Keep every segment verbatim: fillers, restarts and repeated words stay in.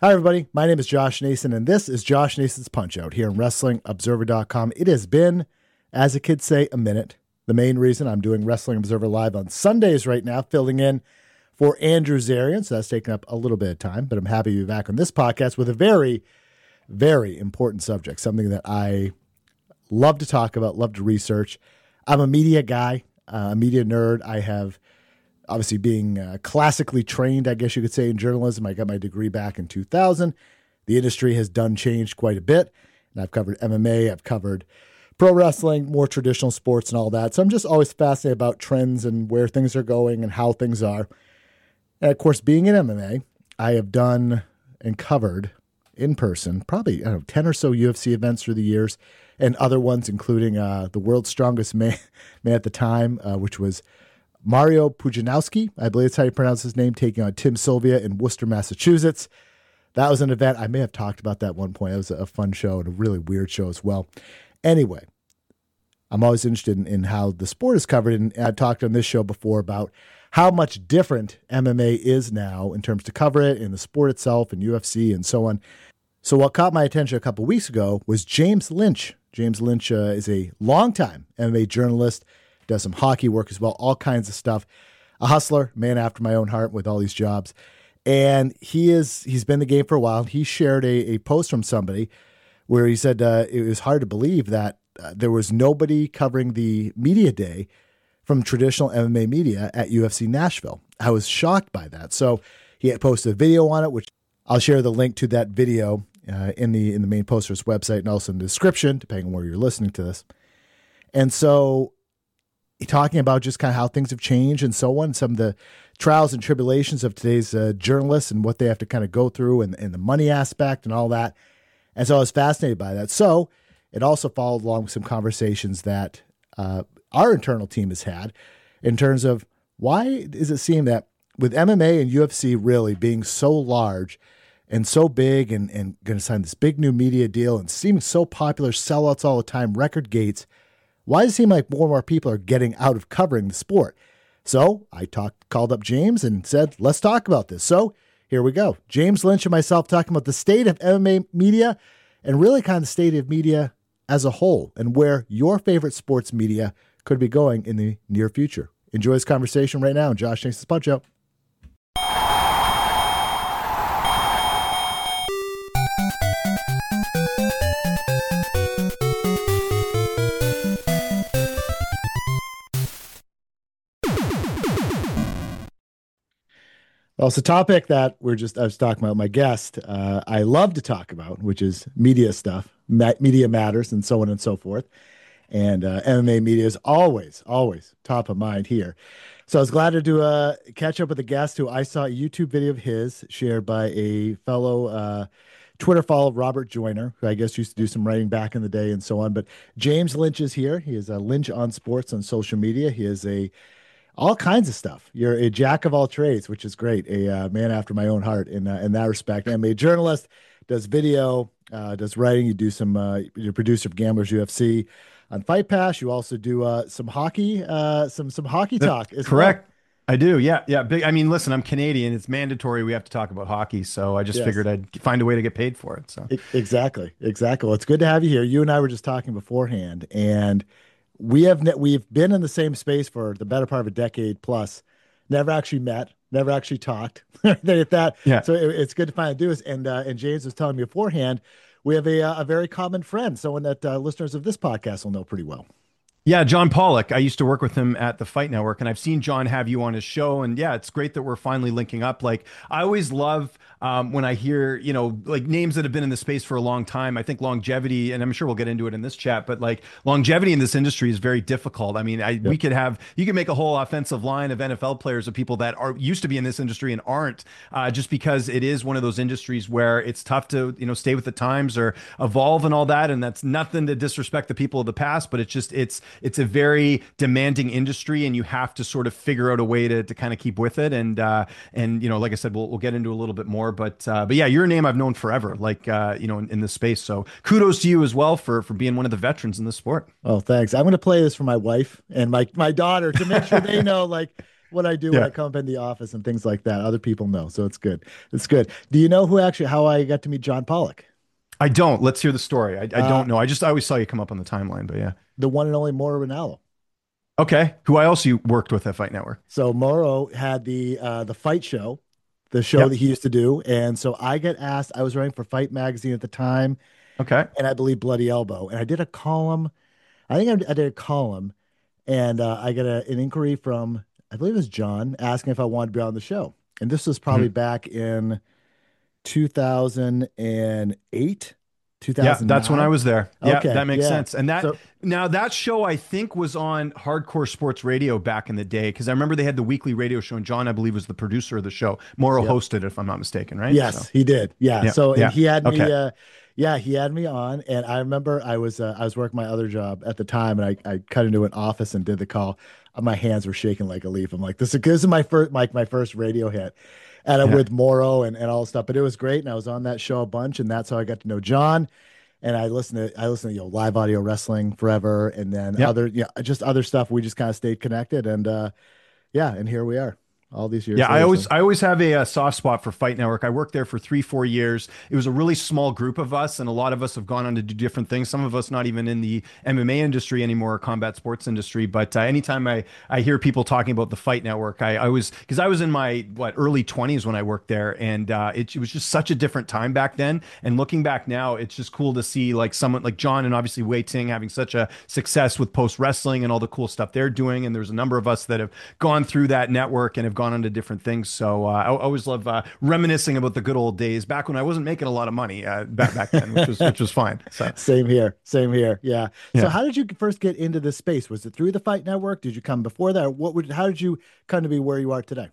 Hi, everybody. My name is Josh Nason, and this is Josh Nason's Punch-Out here on Wrestling Observer dot com. It has been, as the kids say, a minute. The main reason I'm doing Wrestling Observer Live on Sundays right now, filling in for Andrew Zarian, so that's taken up a little bit of time, but I'm happy to be back on this podcast with a very, very important subject, something that I love to talk about, love to research. I'm a media guy, uh, a media nerd. I have obviously being uh, classically trained, I guess you could say, in journalism. I got my degree back in two thousand. The industry has done changed quite a bit, and I've covered M M A, I've covered pro wrestling, more traditional sports and all that. So I'm just always fascinated about trends and where things are going and how things are. And of course, being in M M A, I have done and covered in person probably, I don't know, ten or so U F C events through the years, and other ones, including uh, the world's strongest man, man at the time, uh, which was Mario Pudzianowski, I believe that's how you pronounce his name, taking on Tim Sylvia in Worcester, Massachusetts. That was an event. I may have talked about that at one point. It was a fun show and a really weird show as well. Anyway, I'm always interested in, in how the sport is covered, and I've talked on this show before about how much different M M A is now in terms to cover it in the sport itself and U F C and so on. So what caught my attention a couple weeks ago was James Lynch. James Lynch uh, is a longtime M M A journalist, does some hockey work as well, all kinds of stuff. A hustler, man after my own heart with all these jobs. And he is, he's been in the game for a while. He shared a, a post from somebody where he said uh, it was hard to believe that uh, there was nobody covering the media day from traditional M M A media at U F C Nashville. I was shocked by that. So he had posted a video on it, which I'll share the link to that video uh, in the in the main poster's website and also in the description, depending on where you're listening to this. And so talking about just kind of how things have changed and so on, some of the trials and tribulations of today's uh, journalists and what they have to kind of go through and, and the money aspect and all that. And so I was fascinated by that. So it also followed along with some conversations that uh, our internal team has had in terms of why does it seem that with M M A and U F C really being so large and so big and, and going to sign this big new media deal and seeming so popular, sellouts all the time, record gates, why does it seem like more and more people are getting out of covering the sport? So I talked, called up James and said, let's talk about this. So here we go. James Lynch and myself talking about the state of M M A media and really kind of the state of media as a whole and where your favorite sports media could be going in the near future. Enjoy this conversation right now. Josh Nason's Punch-Out. Well, it's a topic that we're just, I was talking about my guest, uh, I love to talk about, which is media stuff, ma- media matters and so on and so forth. And uh, M M A media is always, always top of mind here. So I was glad to do a catch up with a guest who I saw a YouTube video of his shared by a fellow uh, Twitter follower, Robert Joyner, who I guess used to do some writing back in the day and so on. But James Lynch is here. He is a Lynch on Sports on social media. He is a all kinds of stuff. You're a jack of all trades, which is great. A uh, man after my own heart in uh, in that respect. I'm a journalist, does video, uh, does writing. You do some. Uh, you're a producer of Gamblers U F C on Fight Pass. You also do uh, some hockey, uh, some some hockey talk. As Correct. Well. I do. Yeah. Yeah. Big. I mean, listen, I'm Canadian. It's mandatory. We have to talk about hockey. So I just Yes. figured I'd find a way to get paid for it. So exactly, exactly. Well, it's good to have you here. You and I were just talking beforehand, and we have ne- we've been in the same space for the better part of a decade plus. Never actually met, never actually talked. that yeah. So it, it's good to finally do this. And uh, and James was telling me beforehand, we have a uh, a very common friend, someone that uh, listeners of this podcast will know pretty well. Yeah, John Pollock. I used to work with him at the Fight Network, and I've seen John have you on his show. And yeah, it's great that we're finally linking up. Like, I always love um, when I hear, you know, like names that have been in the space for a long time. I think longevity, and I'm sure we'll get into it in this chat, but like longevity in this industry is very difficult. I mean, I, yep. we could have, you could make a whole offensive line of N F L players of people that are used to be in this industry and aren't, uh, just because it is one of those industries where it's tough to, you know, stay with the times or evolve and all that. And that's nothing to disrespect the people of the past, but it's just, it's, it's a very demanding industry, and you have to sort of figure out a way to, to kind of keep with it. And, uh, and, you know, like I said, we'll, we'll get into a little bit more, but, uh, but yeah, your name I've known forever, like, uh, you know, in, in this space. So kudos to you as well for, for being one of the veterans in this sport. Oh, thanks. I'm going to play this for my wife and my, my daughter to make sure they know, like, what I do when I Yeah. come up in the office and things like that. Other people know, so it's good. It's good. Do you know who actually how I got to meet John Pollock? I don't. Let's hear the story. I, I Uh, don't know. I just I always saw you come up on the timeline, but yeah. the one and only Mauro Ranallo. Okay. Who I also worked with at Fight Network. So Mauro had the uh, the fight show, the show that Yep. he used to do, and so I get asked. I was writing for Fight Magazine at the time, Okay. and I believe Bloody Elbow, and I did a column. I think I, I did a column, and uh, I got a, an inquiry from I believe it was John asking if I wanted to be on the show, and this was probably Mhm. back in two thousand eight, Yeah, that's when I two thousand nine. was there. Yeah, Okay, that makes yeah. sense. And that So now that show I think was on Hardcore Sports Radio back in the day because I remember they had the weekly radio show and John I believe was the producer of the show. Morrow yep. hosted it if I'm not mistaken, right? So Yes, he did. Yeah. yeah, So and yeah. he had me Okay. uh yeah, he had me on and I remember I was uh, I was working my other job at the time and I I cut into an office and did the call. Uh, My hands were shaking like a leaf. I'm like, this is this is my first my, my first radio hit. And I'm Yeah. with Morrow and, and all this stuff. But it was great. And I was on that show a bunch, and that's how I got to know John. And I listened to I listened to you know live audio wrestling forever and then Yeah. other yeah, just other stuff. We just kind of stayed connected and uh yeah, and here we are all these years Yeah, I later. always So I always have a, a soft spot for Fight Network. I worked there for three, four years. It was a really small group of us, and a lot of us have gone on to do different things. Some of us not even in the M M A industry anymore, or combat sports industry. But uh, anytime I I hear people talking about the Fight Network, I, I was because I was in my what early twenties when I worked there, and uh, it, it was just such a different time back then. And looking back now, it's just cool to see like someone like John and obviously Wei Ting having such a success with post wrestling and all the cool stuff they're doing. And there's a number of us that have gone through that network and have gone on to different things. So uh, I, I always love uh, reminiscing about the good old days back when I wasn't making a lot of money uh, back back then, which was which was fine. So same here. Same here. Yeah. So yeah. how did you first get into this space? Was it through the Fight Network? Did you come before that? Or what would how did you come to be where you are today?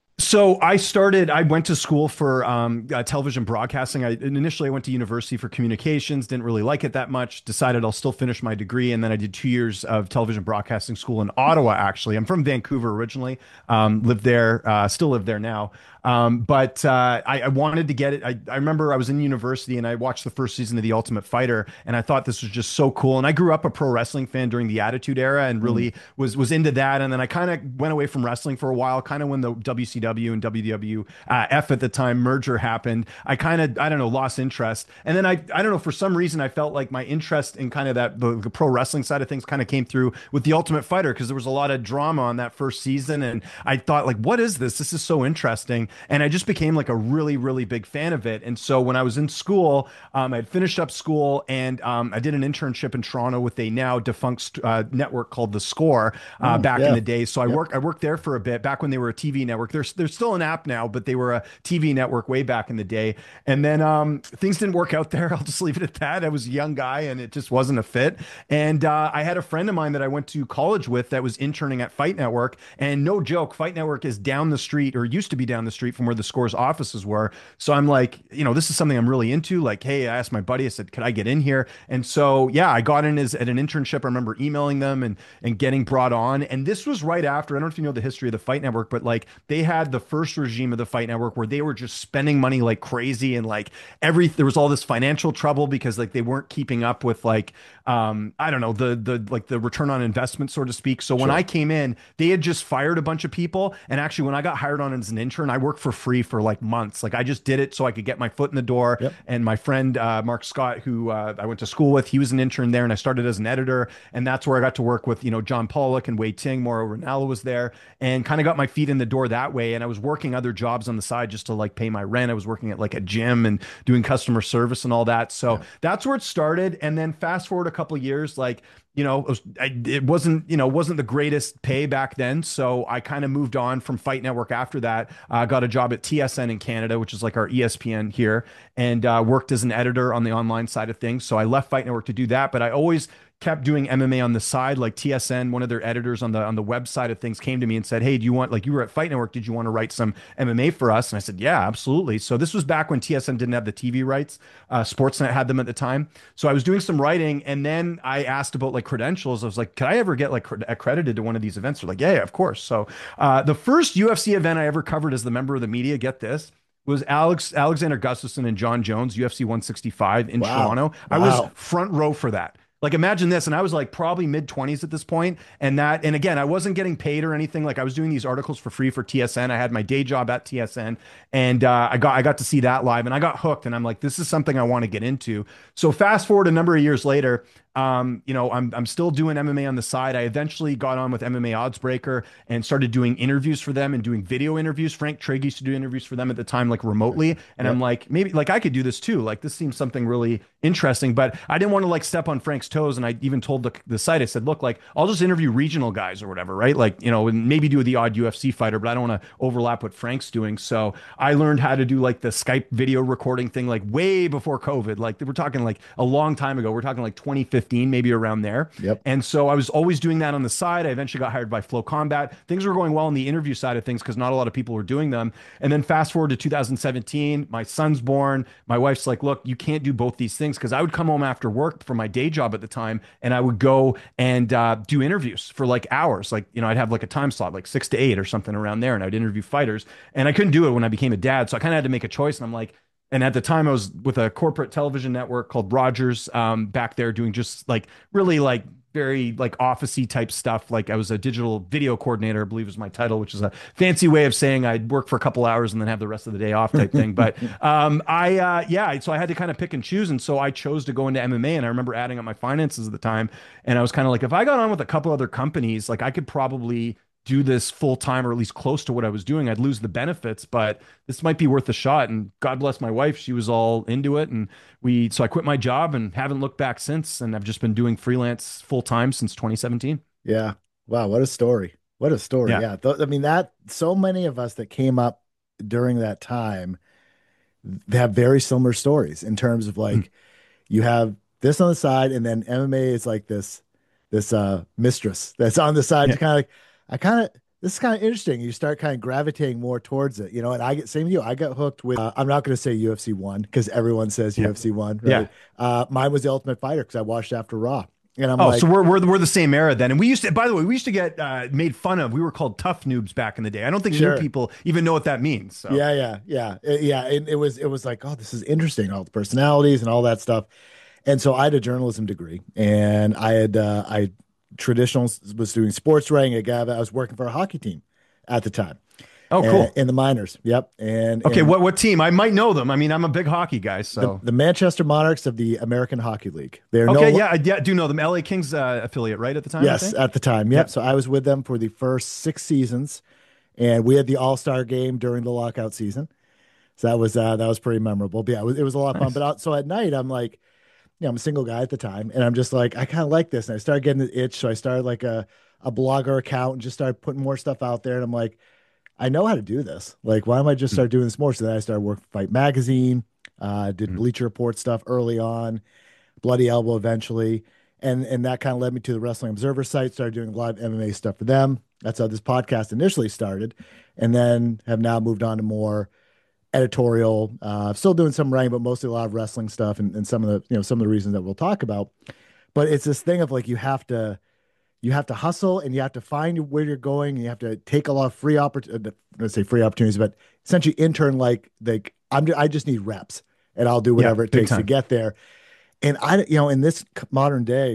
So I started, I went to school for um, uh, television broadcasting. I initially I went to university for communications, didn't really like it that much, decided I'll still finish my degree. And then I did two years of television broadcasting school in Ottawa, actually. I'm from Vancouver originally, um, lived there, uh, still live there now. Um, but uh, I, I wanted to get it. I, I remember I was in university and I watched the first season of The Ultimate Fighter, and I thought this was just so cool. And I grew up a pro wrestling fan during the Attitude Era and Mm. really was was into that. And then I kind of went away from wrestling for a while, kind of when the W C W and W W F at the time merger happened. I kind of I don't know lost interest, and then I I don't know for some reason I felt like my interest in kind of that the, the pro wrestling side of things kind of came through with The Ultimate Fighter because there was a lot of drama on that first season, and I thought like, what is this? This is so interesting. And I just became like a really, really big fan of it. And so when I was in school, um, I had finished up school and um, I did an internship in Toronto with a now defunct uh, network called The Score uh, Mm, back in yeah. the day. So I Yep. worked I worked there for a bit back when they were a T V network. There's there's still an app now, but they were a T V network way back in the day. And then um, things didn't work out there. I'll just leave it at that. I was a young guy and it just wasn't a fit. And uh, I had a friend of mine that I went to college with that was interning at Fight Network. And no joke, Fight Network is down the street or used to be down the street from where the Score's offices were. So I'm like, you know, this is something I'm really into. Like, hey, I asked my buddy, I said, could I get in here? And so, yeah, I got in as at an internship. I remember emailing them and and getting brought on. And this was right after, I don't know if you know the history of the Fight Network, but like they had the first regime of the Fight Network where they were just spending money like crazy and like every there was all this financial trouble because like they weren't keeping up with like um I don't know the the like the return on investment so to speak. So when Sure. I came in, they had just fired a bunch of people, and actually when I got hired on as an intern, I worked for free for like months. Like I just did it so I could get my foot in the door. Yep. And my friend uh, Mark Scott, who uh, I went to school with, he was an intern there, and I started as an editor, and that's where I got to work with you know John Pollock and Wei Ting. Mauro Ranallo was there, and kind of got my feet in the door that way. And I was working other jobs on the side just to like pay my rent. I was working at like a gym and doing customer service and all that. So Yeah. that's where it started. And then fast forward a couple of years, like you know, it, was, I, it wasn't, you know, wasn't the greatest pay back then. So I kind of moved on from Fight Network after that. I uh, got a job at T S N in Canada, which is like our E S P N here, and uh, worked as an editor on the online side of things. So I left Fight Network to do that, but I always kept doing M M A on the side. Like T S N, one of their editors on the on the website of things came to me and said, hey, do you want, like you were at Fight Network, did you want to write some M M A for us? And I said, yeah, absolutely. So this was back when T S N didn't have the T V rights. Uh, Sportsnet had them at the time. So I was doing some writing, and then I asked about like credentials. I was like, could I ever get like cred- accredited to one of these events? They're like, yeah, yeah, of course. So uh, the first U F C event I ever covered as the member of the media, get this, was Alex Alexander Gustafsson and John Jones, U F C one sixty-five in Wow. Toronto. I was Wow. front row for that. Like imagine this, and I was like probably mid twenties at this point, and that, and again, I wasn't getting paid or anything. Like I was doing these articles for free for T S N. I had my day job at T S N, and uh, I got I got to see that live, and I got hooked. And I'm like, this is something I want to get into. So fast forward a number of years later, um, you know, I'm I'm still doing M M A on the side. I eventually got on with M M A Oddsbreaker and started doing interviews for them and doing video interviews. Frank Trigg used to do interviews for them at the time, like remotely. And Yep. I'm like, maybe like I could do this too. Like this seems something really interesting, but I didn't want to like step on Frank's toes. And I even told the, the site, I said, look, like I'll just interview regional guys or whatever, right? Like, you know, and maybe do the odd U F C fighter, but I don't want to overlap what Frank's doing. So I learned how to do like the Skype video recording thing, like way before COVID. Like we're talking like a long time ago. We're talking like twenty fifteen, maybe around there. Yep. And so I was always doing that on the side. I eventually got hired by Flow Combat. Things were going well in the interview side of things because not a lot of people were doing them. And then fast forward to two thousand seventeen, my son's born. My wife's like, look, you can't do both these things because I would come home after work from my day job at the time and I would go and uh, do interviews for like hours. Like, you know, I'd have like a time slot, like six to eight or something around there. And I'd interview fighters. And I couldn't do it when I became a dad. So I kind of had to make a choice. And I'm like, and at the time, I was with a corporate television network called Rogers um, back there doing just like really like very like officey type stuff. Like I was a digital video coordinator, I believe was my title, which is a fancy way of saying I'd work for a couple hours and then have the rest of the day off type thing. But um, I, uh, yeah, so I had to kind of pick and choose. And so I chose to go into M M A. And I remember adding up my finances at the time. And I was kind of like, if I got on with a couple other companies, like I could probably do this full time or at least close to what I was doing. I'd lose the benefits, but this might be worth a shot. And God bless my wife. She was all into it. And we, so I quit my job and haven't looked back since. And I've just been doing freelance full time since twenty seventeen. Yeah. Wow. What a story. What a story. Yeah. Yeah. Th- I mean, that so many of us that came up during that time, they have very similar stories in terms of Mm. like you have this on the side, and then M M A is like this this uh mistress that's on the side. Yeah. You kind of like, I kind of this is kind of interesting. You start kind of gravitating more towards it, you know. And I get same with you. I got hooked with. Uh, I'm not going to say U F C one because everyone says Yeah. U F C one, Yeah. right? Uh, mine was the Ultimate Fighter because I watched after Raw, and I'm Oh, so like, we're, we're, we're the same era then. And we used to, by the way, we used to get uh, made fun of. We were called tough noobs back in the day. I don't think new sure. people even know what that means. So, Yeah, yeah, yeah, Uh, yeah. And it was it was like, oh, this is interesting, all the personalities and all that stuff. And so I had a journalism degree, and I had uh, I traditional was doing sports writing. I got I was working for a hockey team at the time, oh, uh, cool. in the minors. Yep, and Okay. and What, what team? I might know them. I mean, I'm a big hockey guy. the So, the Manchester Monarchs of the American Hockey League. They're no okay. lo- Yeah. I yeah, do know them. L A Kings uh, affiliate, right? At the time, I yes think. at the time. Yep. Yep. So I was with them for the first six seasons, and we had the All Star game during the lockout season. So that was uh, that was pretty memorable. But yeah, it was, it was a lot of fun. Nice. But out, so at night, I'm like, you know, I'm a single guy at the time, and I'm just like, I kind of like this. And I started getting the itch, so I started like a a blogger account and just started putting more stuff out there. And I'm like, I know how to do this. Like, why don't I just Mm, start doing this more? So then I started working for Fight Magazine, uh, did mm, Bleacher Report stuff early on, Bloody Elbow eventually, and and that kind of led me to the Wrestling Observer site. Started doing live M M A stuff for them. That's how this podcast initially started, and then have now moved on to more editorial. Uh, still doing some writing, but mostly a lot of wrestling stuff, and, and some of the you know some of the reasons that we'll talk about. But it's this thing of like you have to you have to hustle and you have to find where you're going, and you have to take a lot of free opportunities. Let's say free opportunities, but essentially intern like like I'm I just need reps, and I'll do yeah. whatever it Big takes to time. get there. And I you know in this modern day,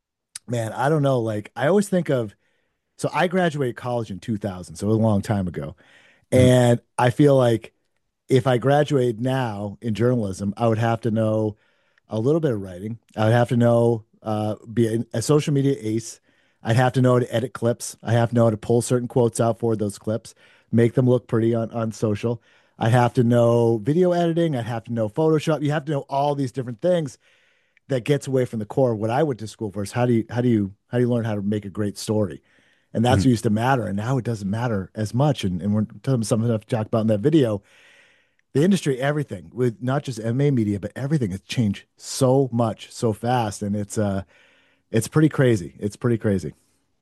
man, I don't know. Like I always think of so I graduated college in two thousand, so a long time ago, Mm, and I feel like if I graduated now in journalism, I would have to know a little bit of writing. I would have to know, uh, be a, a social media ace. I'd have to know how to edit clips. I have to know how to pull certain quotes out for those clips, make them look pretty on, on social. I have to know video editing. I have to know Photoshop. You have to know all these different things that gets away from the core of what I went to school for is how do you how do you how do you learn how to make a great story? And that's mm. what used to matter. And now it doesn't matter as much. And, and we're talking something enough to talk about in that video. The industry, everything with not just M M A media, but everything has changed so much, so fast. And it's uh it's pretty crazy. It's pretty crazy.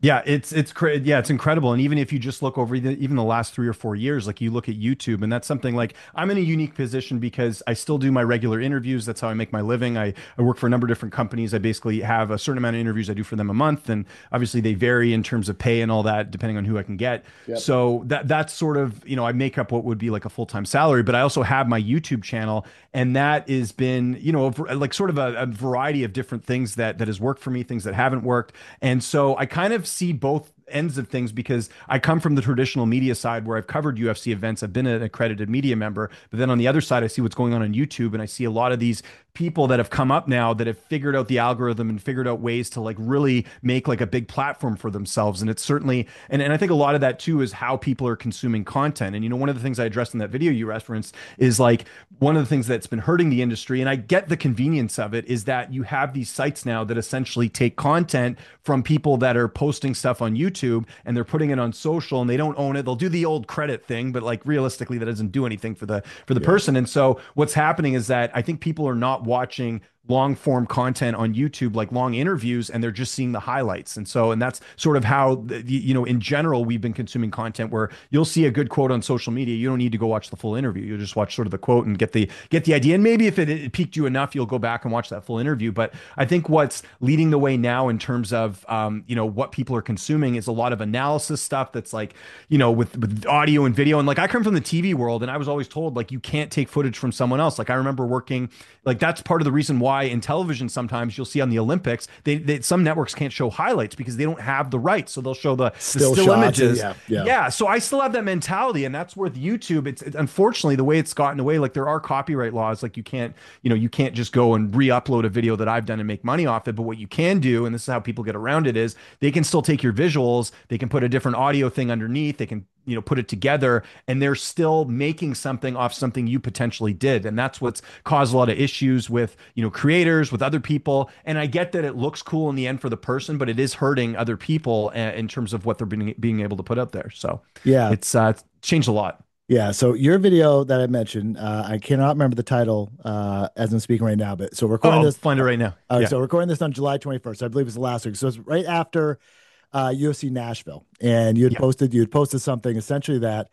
Yeah, it's it's cra- yeah, it's incredible. And even if you just look over the, even the last three or four years, like you look at YouTube, and that's something like I'm in a unique position because I still do my regular interviews. That's how I make my living. I, I work for a number of different companies. I basically have a certain amount of interviews I do for them a month, and obviously they vary in terms of pay and all that, depending on who I can get. Yep. So that that's sort of, you know, I make up what would be like a full-time salary, but I also have my YouTube channel, and that has been, you know, a v- like sort of a, a variety of different things that that has worked for me, things that haven't worked. And so I kind of see both ends of things because I come from the traditional media side where I've covered U F C events. I've been an accredited media member, but then on the other side, I see what's going on on YouTube, and I see a lot of these people that have come up now that have figured out the algorithm and figured out ways to like really make like a big platform for themselves. And it's certainly, and, and I think a lot of that too is how people are consuming content. And, you know, one of the things I addressed in that video you referenced is like one of the things that's been hurting the industry, and I get the convenience of it, is that you have these sites now that essentially take content from people that are posting stuff on YouTube and they're putting it on social, and they don't own it. They'll do the old credit thing, but like realistically, that doesn't do anything for the for the Yeah. person. And so what's happening is that I think people are not watching long form content on YouTube, like long interviews, and they're just seeing the highlights. And so, and that's sort of how, the, you know, in general, we've been consuming content where you'll see a good quote on social media. You don't need to go watch the full interview. You'll just watch sort of the quote and get the, get the idea. And maybe if it, it piqued you enough, you'll go back and watch that full interview. But I think what's leading the way now in terms of, um, you know, what people are consuming is a lot of analysis stuff that's like, you know, with, with audio and video. And like, I come from the T V world, and I was always told like, you can't take footage from someone else. Like I remember working, like that's part of the reason why in television sometimes you'll see on the Olympics they, they some networks can't show highlights because they don't have the rights, so they'll show the, the Still still shots. images. Yeah. Yeah. Yeah, so I still have that mentality, and that's with YouTube. It's it, unfortunately the way it's gotten away. Like there are copyright laws, like you can't, you know, you can't just go and re-upload a video that I've done and make money off it. But what you can do, and this is how people get around it, is they can still take your visuals, they can put a different audio thing underneath, they can, you know, put it together, and they're still making something off something you potentially did. And that's what's caused a lot of issues with, you know, creators, with other people. And I get that it looks cool in the end for the person, but it is hurting other people uh, in terms of what they're being, being able to put out there. So Yeah. it's, uh, it's changed a lot. Yeah. So your video that I mentioned, uh, I cannot remember the title uh, as I'm speaking right now, but so we're Oh, recording I'll this. find it right now. Uh, Yeah. so we're recording this on July twenty-first. I believe it's the last week. So it's right after uh, U F C Nashville, and you had Yeah. posted you had posted something essentially that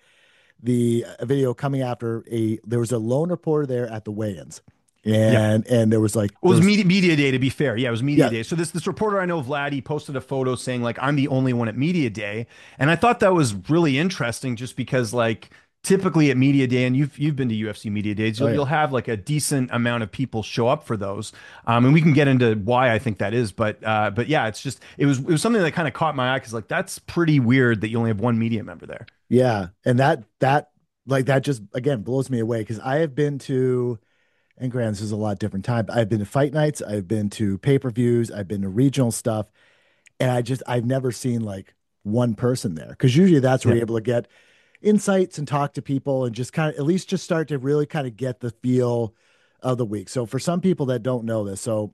the a video coming after a there was a lone reporter there at the weigh-ins, Yeah. and and there was like It there was was, media, media day, to be fair. Yeah, it was media yeah. day. So this this reporter I know, Vlad, he posted a photo saying like I'm the only one at media day, and I thought that was really interesting, just because like typically at media day, and you've you've been to U F C media days, Oh you'll yeah. you'll have like a decent amount of people show up for those, um, and we can get into why I think that is. But uh, but yeah, it's just it was it was something that kind of caught my eye because like that's pretty weird that you only have one media member there. Yeah, and that that like that just again blows me away because I have been to, and granted, this is a lot different time. But I've been to fight nights, I've been to pay-per-views, I've been to regional stuff, and I just I've never seen like one person there because usually that's where Yeah. you're able to get insights and talk to people and just kind of at least just start to really kind of get the feel of the week. So for some people that don't know this, so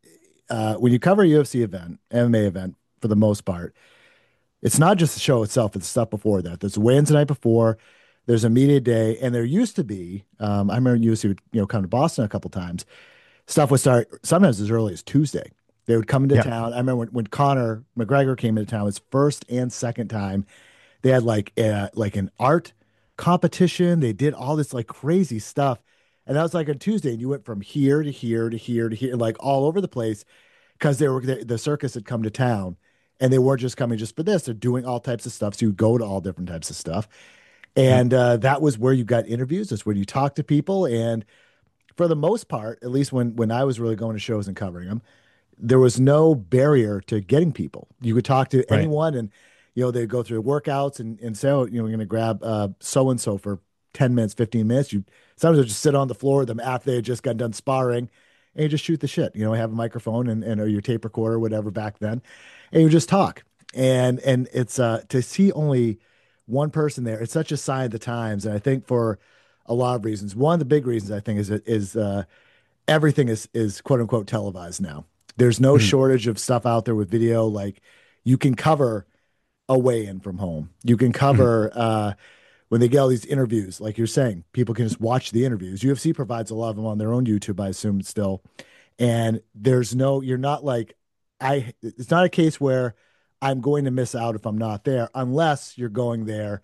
uh, when you cover a U F C event, M M A event for the most part, it's not just the show itself, it's stuff before that. There's weigh-ins the night before, there's a media day, and there used to be, um, I remember U F C would, you know, come to Boston a couple times. Stuff would start sometimes as early as Tuesday. They would come into Yeah. town. I remember when, when Conor McGregor came into town, his first and second time, they had like a, like an art competition. They did all this like crazy stuff. And that was like on Tuesday, and you went from here to here to here to here, like all over the place because they were the, the circus had come to town, and they weren't just coming just for this. They're doing all types of stuff. So you go to all different types of stuff, Yeah. and uh, that was where you got interviews. That's where you talk to people, and for the most part, at least when when I was really going to shows and covering them, there was no barrier to getting people. You could talk to Right. anyone, and you know they'd go through workouts and and say, oh, you know, we're going to grab uh, so and so for ten minutes, fifteen minutes. You sometimes would just sit on the floor with them after they had just got done sparring, and you just shoot the shit. You know, have a microphone and and or your tape recorder, whatever back then, and you just talk. And and it's uh to see only one person there. It's such a sign of the times, and I think for a lot of reasons. One of the big reasons I think is is uh, everything is is quote unquote televised now. There's no Mhm. shortage of stuff out there with video. Like you can cover a weigh-in from home. You can Mhm. cover uh, when they get all these interviews, like you're saying, people can just watch the interviews. U F C provides a lot of them on their own YouTube, I assume still. And there's no, you're not like, I. It's not a case where I'm going to miss out if I'm not there, unless you're going there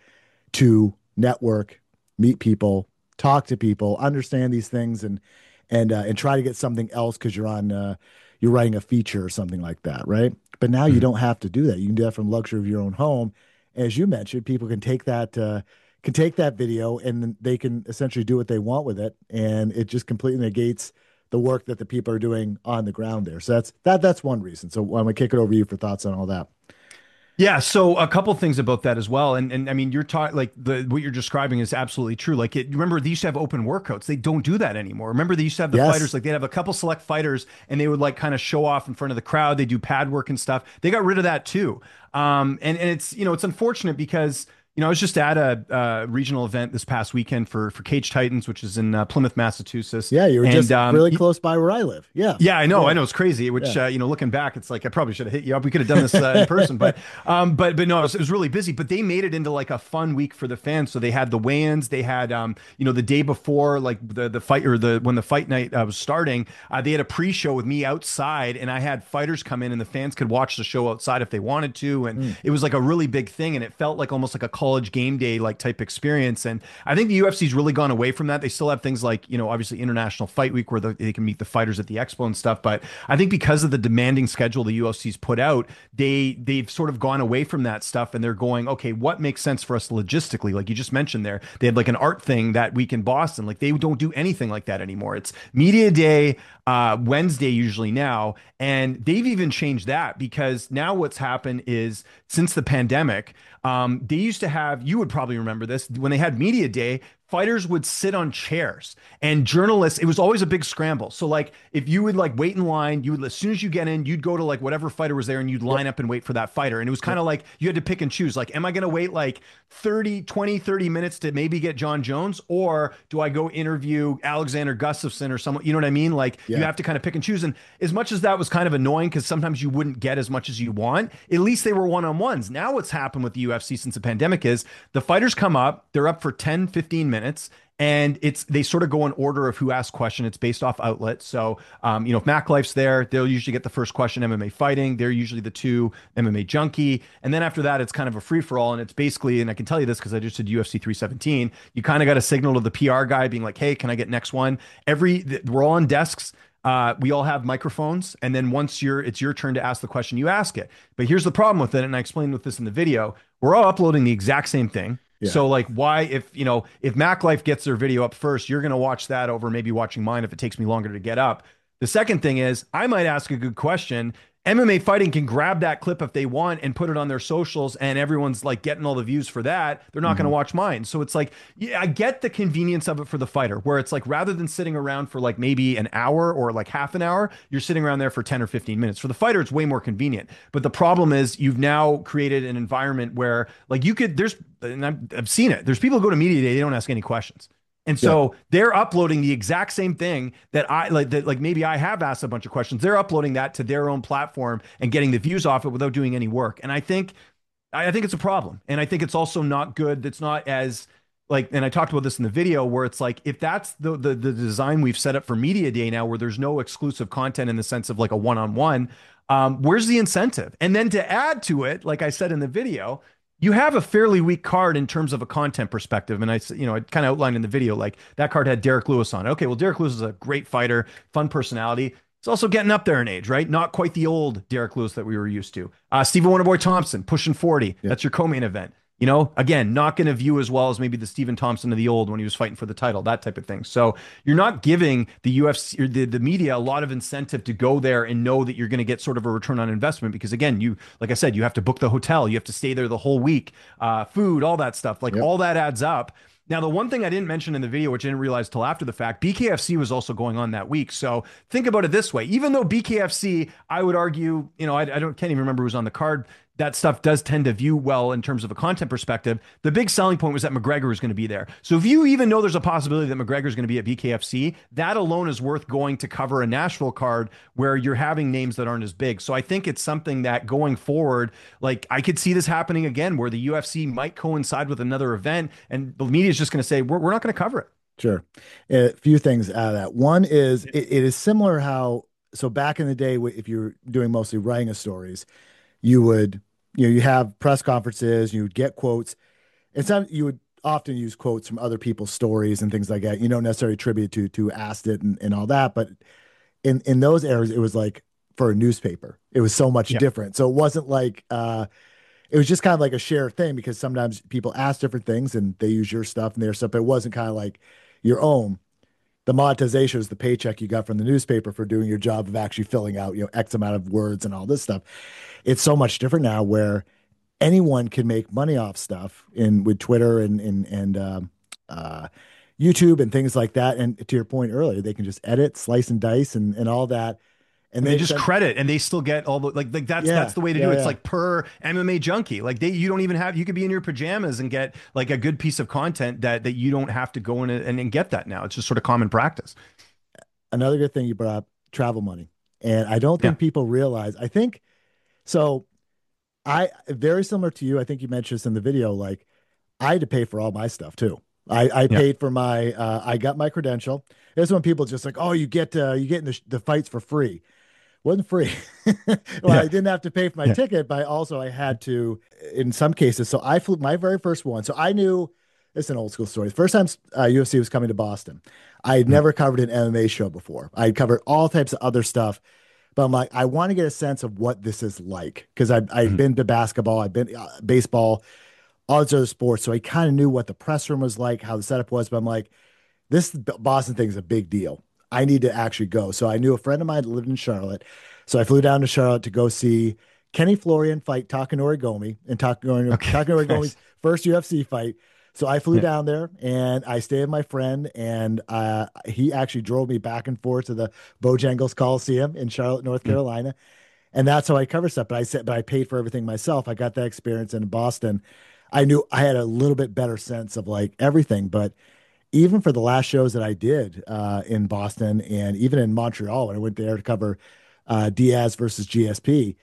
to network, meet people, talk to people, understand these things, and and uh, and try to get something else because you're on uh, you're writing a feature or something like that, right? But now you Mhm. don't have to do that. You can do that from the luxury of your own home. As you mentioned, people can take that uh, can take that video and then they can essentially do what they want with it, and it just completely negates the work that the people are doing on the ground there. So that's that that's one reason. So I'm gonna kick it over to you for thoughts on all that. Yeah, so a couple things about that as well, and and I mean, you're talking like the what you're describing is absolutely true. Like, it, remember they used to have open workouts; they don't do that anymore. Remember they used to have the fighters, Yes. like they'd have a couple select fighters, and they would like kind of show off in front of the crowd. They do pad work and stuff. They got rid of that too, um, and and it's you know it's unfortunate because you know I was just at a, uh regional event this past weekend for for Cage Titans, which is in uh, Plymouth, Massachusetts, Yeah, you were and just um, really close by where I live. Yeah. yeah, I know, I Yeah. know, it's crazy. Yeah. Which uh, you know, looking back, it's like I probably should have hit you up. We could have done this uh, in person, but um, but but no, it was, it was really busy. But they made it into like a fun week for the fans. So they had the weigh-ins. They had um, you know, the day before, like the the fight or the when the fight night uh, was starting, uh, they had a pre-show with me outside, and I had fighters come in, and the fans could watch the show outside if they wanted to, and Mm. it was like a really big thing, and it felt like almost like a college game day like type experience. And I think the U F C's really gone away from that. They still have things like you know, obviously International Fight Week where the, they can meet the fighters at the expo and stuff. But I think because of the demanding schedule the U F C's put out, they they've sort of gone away from that stuff and they're going, okay, what makes sense for us logistically? Like you just mentioned there, they had like an art thing that week in Boston. Like they don't do anything like that anymore. It's media day, uh, Wednesday usually now, and they've even changed that because now what's happened is since the pandemic, um, they used to have, you would probably remember this, when they had media day, fighters would sit on chairs and journalists, it was always a big scramble. So like if you would like wait in line, you would, as soon as you get in, you'd go to like whatever fighter was there and you'd Yep. line up and wait for that fighter. And it was kind Yep. of like you had to pick and choose. Like, am I going to wait like thirty, twenty, thirty minutes to maybe get John Jones? Or do I go interview Alexander Gustafsson or someone, you know what I mean? Like you Yeah. have to kind of pick and choose. And as much as that was kind of annoying because sometimes you wouldn't get as much as you want, at least they were one-on-ones. Now what's happened with the U F C since the pandemic is the fighters come up, they're up for ten, fifteen minutes. And it's they sort of go in order of who asks question. It's based off outlet. So, um, you know, if Mac Life's there, they'll usually get the first question, M M A fighting. They're usually the two, M M A junkie. And then after that, it's kind of a free for all. And it's basically, and I can tell you this because I just did U F C three seventeen, you kind of got a signal to the P R guy being like, hey, can I get next one? Every, th- we're all on desks. Uh, we all have microphones, and then once you're, it's your turn to ask the question, you ask it. But here's the problem with it, and I explained with this in the video. We're all uploading the exact same thing. Yeah. So like why if you know if Mac Life gets their video up first, you're gonna watch that over maybe watching mine if it takes me longer to get up. The second thing is I might ask a good question. M M A fighting can grab that clip if they want and put it on their socials, and everyone's like getting all the views for that. They're not going to Mhm. watch mine. So it's like, yeah, I get the convenience of it for the fighter, where it's like rather than sitting around for like maybe an hour or like half an hour, you're sitting around there for ten or fifteen minutes. For the fighter, it's way more convenient. But the problem is you've now created an environment where like you could, there's, and I've, I've seen it, there's people who go to media day, they don't ask any questions. And Yeah. so they're uploading the exact same thing that I like that like maybe I have asked a bunch of questions. They're uploading that to their own platform and getting the views off it without doing any work. And I think I think it's a problem. And I think it's also not good. That's not as like, and I talked about this in the video where it's like, if that's the, the the design we've set up for media day now, where there's no exclusive content in the sense of like a one-on-one, um, where's the incentive? And then to add to it, like I said in the video, you have a fairly weak card in terms of a content perspective. And I, you know, I kind of outlined in the video, like that card had Derek Lewis on it. Okay, well, Derek Lewis is a great fighter, fun personality. It's also getting up there in age, right? Not quite the old Derek Lewis that we were used to. Uh, Stephen Wonderboy Thompson, pushing forty. Yeah. That's your co-main event. You know, again, not going to view as well as maybe the Stephen Thompson of the old when he was fighting for the title, that type of thing. So you're not giving the U F C or the, the media a lot of incentive to go there and know that you're going to get sort of a return on investment. Because again, you, like I said, you have to book the hotel, you have to stay there the whole week, uh, food, all that stuff. Like Yep. all that adds up. Now, the one thing I didn't mention in the video, which I didn't realize till after the fact, B K F C was also going on that week. So think about it this way. Even though B K F C, I would argue, you know, I, I don't can't even remember who was on the card. That stuff does tend to view well in terms of a content perspective. The big selling point was that McGregor was going to be there. So if you even know there's a possibility that McGregor is going to be at B K F C, that alone is worth going to cover a Nashville card where you're having names that aren't as big. So I think it's something that going forward, like I could see this happening again, where the U F C might coincide with another event and the media is just going to say, we're, we're not going to cover it. Sure. A few things out of that. One is it, it is similar how, so back in the day, if you're doing mostly writing of stories, you would you know, you have press conferences, you would get quotes, and some you would often use quotes from other people's stories and things like that. You don't necessarily attribute to to asked it and, and all that, but in in those eras, it was like for a newspaper, it was so much Yeah. different. So it wasn't like uh, it was just kind of like a shared thing because sometimes people ask different things and they use your stuff and their stuff, but it wasn't kind of like your own. The monetization is the paycheck you got from the newspaper for doing your job of actually filling out, you know, X amount of words and all this stuff. It's so much different now where anyone can make money off stuff in with Twitter and and and um, uh, YouTube and things like that. And to your point earlier, they can just edit, slice and dice, and and all that. And And they they just send, credit and they still get all the like like that's yeah, that's the way to yeah, do it. It's yeah. like per M M A junkie. Like they you don't even have you could be in your pajamas and get like a good piece of content that that you don't have to go in and, and get that now. It's just sort of common practice. Another good thing you brought up, travel money, and I don't Yeah. think people realize. I think so. I very similar to you. I think you mentioned this in the video. Like I had to pay for all my stuff too. I, I Yeah. paid for my, uh, I got my credential. This is when people just like, oh, you get, uh, you get in the, the fights for free. Wasn't free. Well, I Yeah. didn't have to pay for my Yeah. ticket, but I also I had to in some cases. So I flew my very first one. So I knew it's an old school story. The first time uh, U F C was coming to Boston, I had Mhm. never covered an M M A show before. I had covered all types of other stuff, but I'm like, I want to get a sense of what this is like because I've I've Mhm. been to basketball, I've been uh, baseball, all these other sports. So I kind of knew what the press room was like, how the setup was. But I'm like, this Boston thing is a big deal. I need to actually go. So I knew a friend of mine that lived in Charlotte. So I flew down to Charlotte to go see Kenny Florian fight Takanori Gomi and Takanori, Okay. Takanori Nice. Gomi's first U F C fight. So I flew Yeah. down there and I stayed with my friend, and uh, he actually drove me back and forth to the Bojangles Coliseum in Charlotte, North Mm. Carolina. And that's how I cover stuff. But I said, but I paid for everything myself. I got that experience in Boston. I knew I had a little bit better sense of like everything. But even for the last shows that I did uh, in Boston and even in Montreal, when I went there to cover uh, Diaz versus G S P,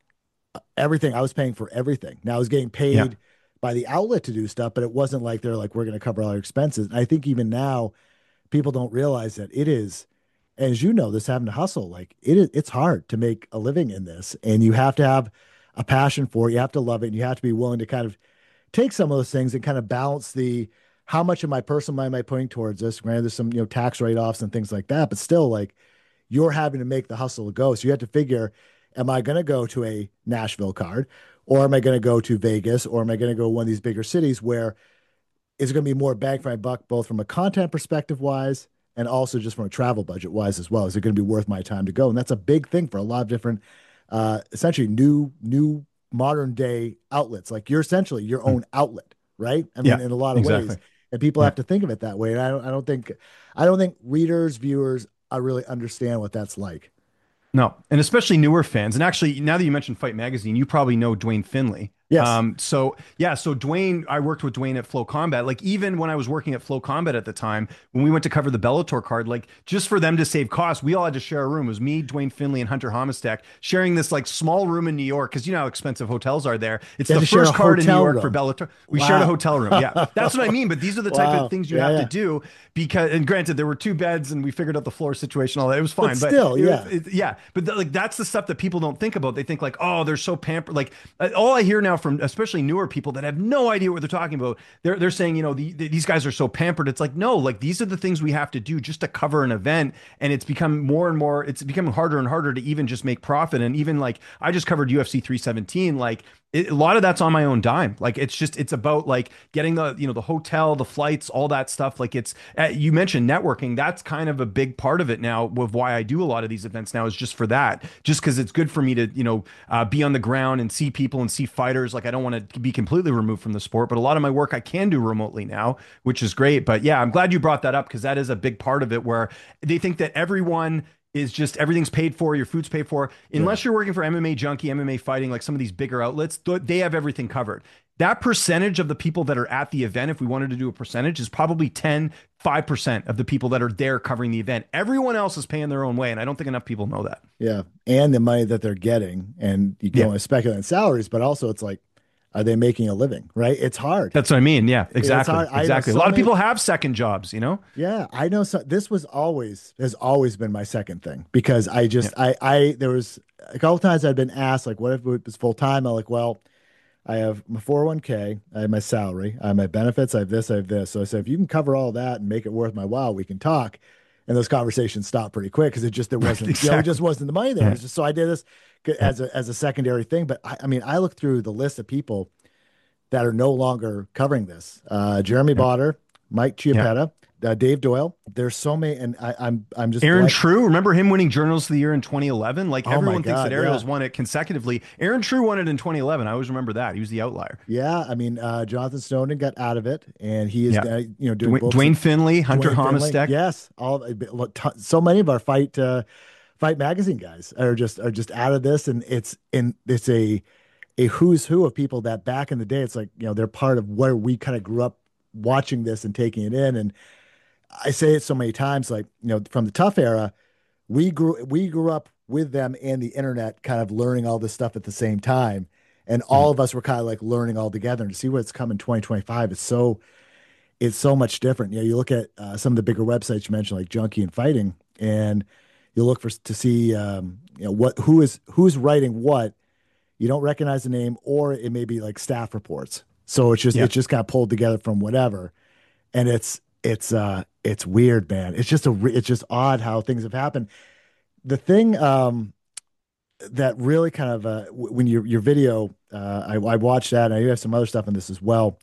everything I was paying for everything. Now I was getting Yeah. paid by the outlet to do stuff, but it wasn't like they're like, we're going to cover all your expenses. And I think even now people don't realize that it is, as you know, this having to hustle, like it is, it's hard to make a living in this. And you have to have a passion for it. You have to love it. And you have to be willing to kind of take some of those things and kind of balance the how much of my personal money am I putting towards this? Granted, there's some, you know, tax write-offs and things like that, but still like you're having to make the hustle go. So you have to figure, am I going to go to a Nashville card or am I going to go to Vegas or am I going to go to one of these bigger cities where is it going to be more bang for my buck, both from a content perspective wise and also just from a travel budget wise as well? Is it going to be worth my time to go? And that's a big thing for a lot of different, uh, essentially new, new modern day outlets. Like you're essentially your Mm. own outlet, right? I mean, Yeah. in a lot of ways, Exactly. and people Yeah. have to think of it that way. And I don't, I don't think, I don't think readers, viewers, I really understand what that's like. No, and especially newer fans. And actually, now that you mentioned Fight Magazine, you probably know Dwayne Finley. Yes. Um, so yeah, so Dwayne, I worked with Dwayne at Flow Combat. Like even when I was working at Flow Combat at the time, when we went to cover the Bellator card, like just for them to save costs, we all had to share a room. It was me, Dwayne Finley, and Hunter Homestak sharing this like small room in New York because you know how expensive hotels are there. It's You have the to share a first card in New hotel York for room. Bellator. We shared a Wow. hotel room. Yeah, that's what I mean. But these are the type of Wow. things you Yeah. have to Yeah. do because, and granted, there were two beds and we figured out the floor situation, all that. It was But fine. But still, it, yeah. it, yeah, but th- like that's the stuff that people don't think about. They think like, oh, they're so pampered. Like uh, all I hear now from especially newer people that have no idea what they're talking about. They're they're saying, you know, the, the, these guys are so pampered. It's like, no, like these are the things we have to do just to cover an event. And it's become more and more, it's becoming harder and harder to even just make profit. And even like I just covered U F C three seventeen, like it, a lot of that's on my own dime. Like it's just it's about like getting the you know the hotel, the flights, all that stuff. Like it's uh, you mentioned networking. That's kind of a big part of it now. With why I do a lot of these events now is just for that. Just because it's good for me to you know uh, be on the ground and see people and see fighters. Like I don't want to be completely removed from the sport, but a lot of my work I can do remotely now, which is great. But yeah, I'm glad you brought that up because that is a big part of it. Where they think that everyone is just everything's paid for, your food's paid for. Yeah. Unless you're working for M M A Junkie, M M A Fighting, like some of these bigger outlets, they have everything covered. That percentage of the people that are at the event, if we wanted to do a percentage, is probably ten, five percent of the people that are there covering the event. Everyone else is paying their own way. And I don't think enough people know that. Yeah. And the money that they're getting. And you can Yeah. only speculate on salaries, but also it's like, are they making a living? Right. It's hard. That's what I mean. Yeah, It's exactly. hard. I know Exactly. A so lot of many. people have second jobs, you know? Yeah. I know. So this was always, has always been my second thing because I Yeah. just, I, I, there was a couple times I'd been asked, like, what if it was full time? I'm like, well, I have my four oh one k, I have my salary, I have my benefits, I have this, I have this. So I said, if you can cover all that and make it worth my while, we can talk. And those conversations stopped pretty quick because it just there Right, wasn't, you know, it just exactly. wasn't the money there. Yeah, It's just so I did this yeah, as a as a secondary thing. But I, I mean, I look through the list of people that are no longer covering this. Uh, Jeremy yeah, Botter, Mike yeah. Chiappetta, uh, Dave Doyle. There's so many, and I, I'm I'm just Aaron blank. True, remember him winning Journalist of the Year in twenty eleven? Like Oh my everyone thinks that God, yeah. Ariel's won it consecutively. Aaron True won it in twenty eleven. I always remember that. He was the outlier. Yeah, I mean, uh, Jonathan Snowden got out of it, and he is, Yeah. uh, you know, doing Dwayne, books. Dwayne Finley, Hunter Dwayne Finley, Homestead. yes, all so many of our fight uh, fight magazine guys are just are just out of this, and it's in it's a a who's who of people that back in the day, it's like you know they're part of where we kind of grew up watching this and taking it in, and I say it so many times, like you know, from the tough era, we grew we grew up with them and the internet, kind of learning all this stuff at the same time, and all Mhm. of us were kind of like learning all together. And to see what's come in twenty twenty-five, it's so it's so much different. You know, you look at uh, some of the bigger websites you mentioned, like Junkie and Fighting, and you look for to see um, you know what who is who's writing what. You don't recognize the name, or it may be like staff reports. So it's just Yeah. it's just kind of pulled together from whatever, and it's it's uh it's weird, man. It's just a re- it's just odd how things have happened. The thing um that really kind of uh w- when your your video uh I, I watched that, and I have some other stuff in this as well.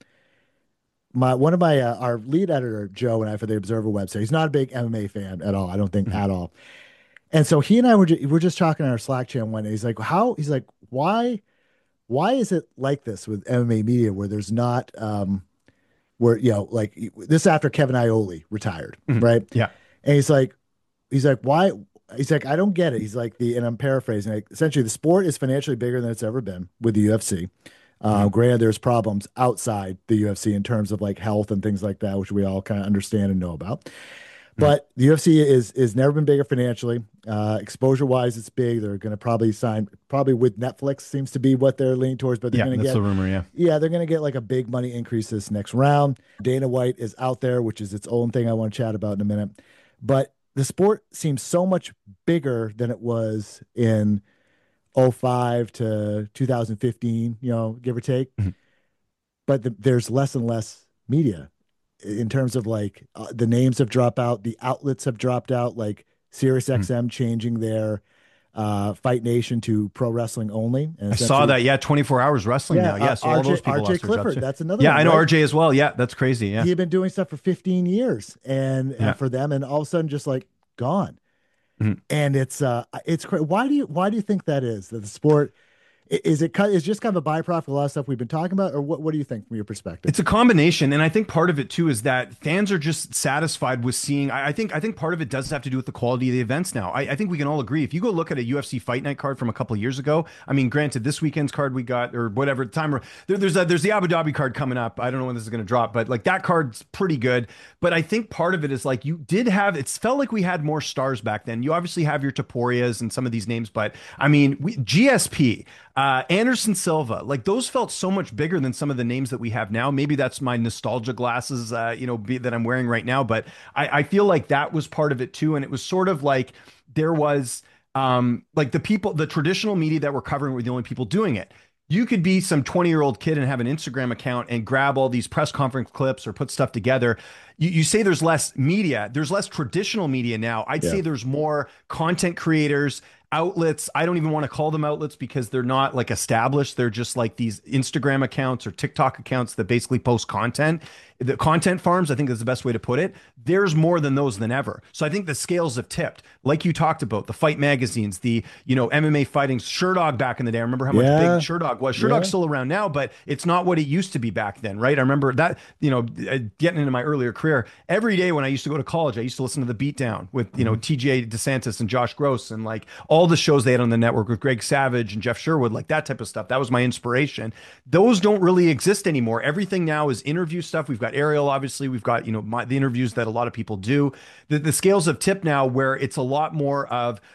My one of my uh, our lead editor Joe and I for the Observer website. He's not a big M M A fan at all. I don't think Mhm. at all. And so he and I were ju- we're just talking on our Slack channel one day. He's like, "How?" He's like, "Why? Why is it like this with M M A media where there's not um where you know like this after Kevin Iole retired, Mhm. right?" Yeah. And he's like, he's like, "Why?" He's like, "I don't get it." He's like the and I'm paraphrasing. Like essentially, the sport is financially bigger than it's ever been with the U F C. Uh, Mhm. granted, there's problems outside the U F C in terms of like health and things like that, which we all kind of understand and know about. Mhm. But the U F C is is never been bigger financially. Uh, exposure wise, it's big. They're going to probably sign probably with Netflix seems to be what they're leaning towards. But they're Yeah. going to That's get the rumor. Yeah. yeah, they're going to get like a big money increase this next round. Dana White is out there, which is its own thing I want to chat about in a minute. But the sport seems so much bigger than it was in oh five to two thousand fifteen, you know, give or take. Mhm. But the, there's less and less media in terms of like uh, the names have dropped out, the outlets have dropped out, like Mhm. SiriusXM changing their uh, Fight Nation to pro wrestling only, and I saw essentially, that. Yeah. twenty-four hours wrestling yeah, now. uh, Yeah. So all R J those people R J lost their jobs Clifford, too. that's another Yeah. one, I know right? R J as well. Yeah. That's crazy. Yeah. He had been doing stuff for fifteen years, and uh, Yeah. for them, and all of a sudden, just like gone. Mhm. And it's uh, it's cra- why do you why do you think that is that the sport i- is it kind is just kind of a byproduct of a lot of stuff we've been talking about, or what what do you think from your perspective? It's a combination, and I think part of it too is that fans are just satisfied with seeing. I, I think I think part of it does have to do with the quality of the events now. I, I think we can all agree. If you go look at a U F C Fight Night card from a couple of years ago, I mean, granted, this weekend's card we got or whatever time there, there's a, there's the Abu Dhabi card coming up. I don't know when this is going to drop, but like that card's pretty good. But I think part of it is like you did have. It felt like we had more stars back then. You obviously have your Taporias and some of these names, but I mean, we, G S P, uh, Anderson Silva, like those felt so much bigger than some of the names that we have now. Maybe that's my nostalgia glasses, uh, you know, be, that I'm wearing right now. But I, I feel like that was part of it too. And it was sort of like there was um, like the people, the traditional media that were covering were the only people doing it. You could be some twenty year old kid and have an Instagram account and grab all these press conference clips or put stuff together. You, you say there's less media, there's less traditional media now. I'd Yeah. say there's more content creators, outlets. I don't even want to call them outlets because they're not like established. They're just like these Instagram accounts or TikTok accounts that basically post content. The content farms, I think is the best way to put it. There's more than those than ever. So I think the scales have tipped. Like you talked about, the fight magazines, the, you know, M M A fighting, Sherdog back in the day. I remember how much big Yeah, Sherdog was. Sherdog's yeah. still around now, but it's not what it used to be back then, right? I remember that, you know, uh, getting into my earlier career, every day when I used to go to college, I used to listen to The Beatdown with, you know, Mhm. T J DeSantis and Josh Gross and like all the shows they had on the network with Greg Savage and Jeff Sherwood, like that type of stuff. That was my inspiration. Those don't really exist anymore. Everything now is interview stuff. We've got Ariel, obviously. We've got, you know, my, the interviews that a lot of people do. The, the scales have tipped now where it's a lot more of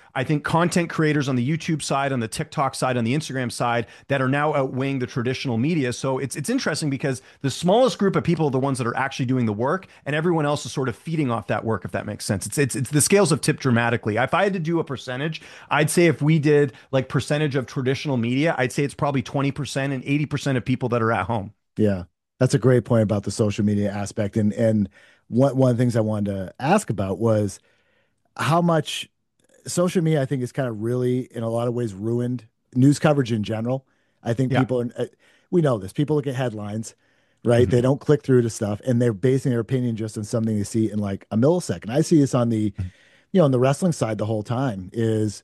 I think content creators on the YouTube side, on the TikTok side, on the Instagram side that are now outweighing the traditional media. So it's it's interesting because the smallest group of people are the ones that are actually doing the work, and everyone else is sort of feeding off that work, if that makes sense. It's it's, it's the scales have tipped dramatically. If I had to do a percentage, I'd say if we did like percentage of traditional media, I'd say it's probably twenty percent and eighty percent of people that are at home. Yeah, that's a great point about the social media aspect. And and one one of the things I wanted to ask about was how much social media, I think, is kind of really, in a lot of ways, ruined news coverage in general. I think Yeah. people, uh, we know this, people look at headlines, right? They Mhm. don't click through to stuff, and they're basing their opinion just on something they see in like a millisecond. I see this on the, you know, on the wrestling side the whole time is,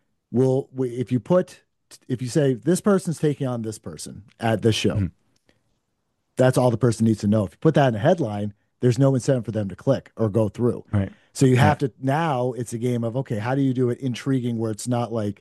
will we, if you put, if you say this person's taking on this person at this show, Mhm. that's all the person needs to know. If you put that in a headline, there's no incentive for them to click or go through. Right. So you Yeah. have to, now it's a game of, okay, how do you do it intriguing where it's not like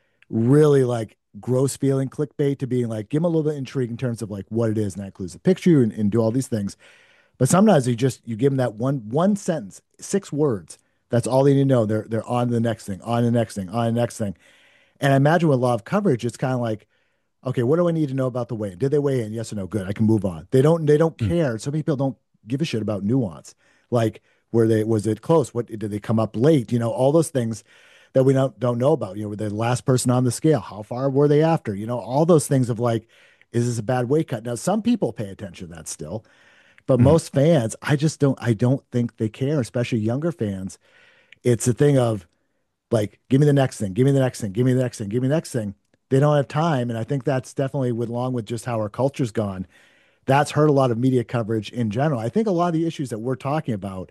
really like gross feeling clickbait to being like, give them a little bit of intrigue in terms of like what it is. And that includes the picture and, and do all these things. But sometimes you just, you give them that one, one sentence, six words. That's all they need to know. They're, they're on to the next thing, on to the next thing, on to the next thing. And I imagine with a lot of coverage, it's kind of like, okay, what do I need to know about the weigh-in? Did they weigh in? Yes or no? Good. I can move on. They don't, they don't Mm. care. Some people don't give a shit about nuance. Like, were they, was it close? What did they come up late? You know, all those things that we don't don't know about. You know, were they the last person on the scale? How far were they after? You know, all those things of like, is this a bad weight cut? Now, some people pay attention to that still, but Mhm. most fans, I just don't, I don't think they care, especially younger fans. It's a thing of like, give me the next thing, give me the next thing, give me the next thing, give me the next thing. They don't have time. And I think that's definitely with along with just how our culture's gone, that's hurt a lot of media coverage in general. I think a lot of the issues that we're talking about,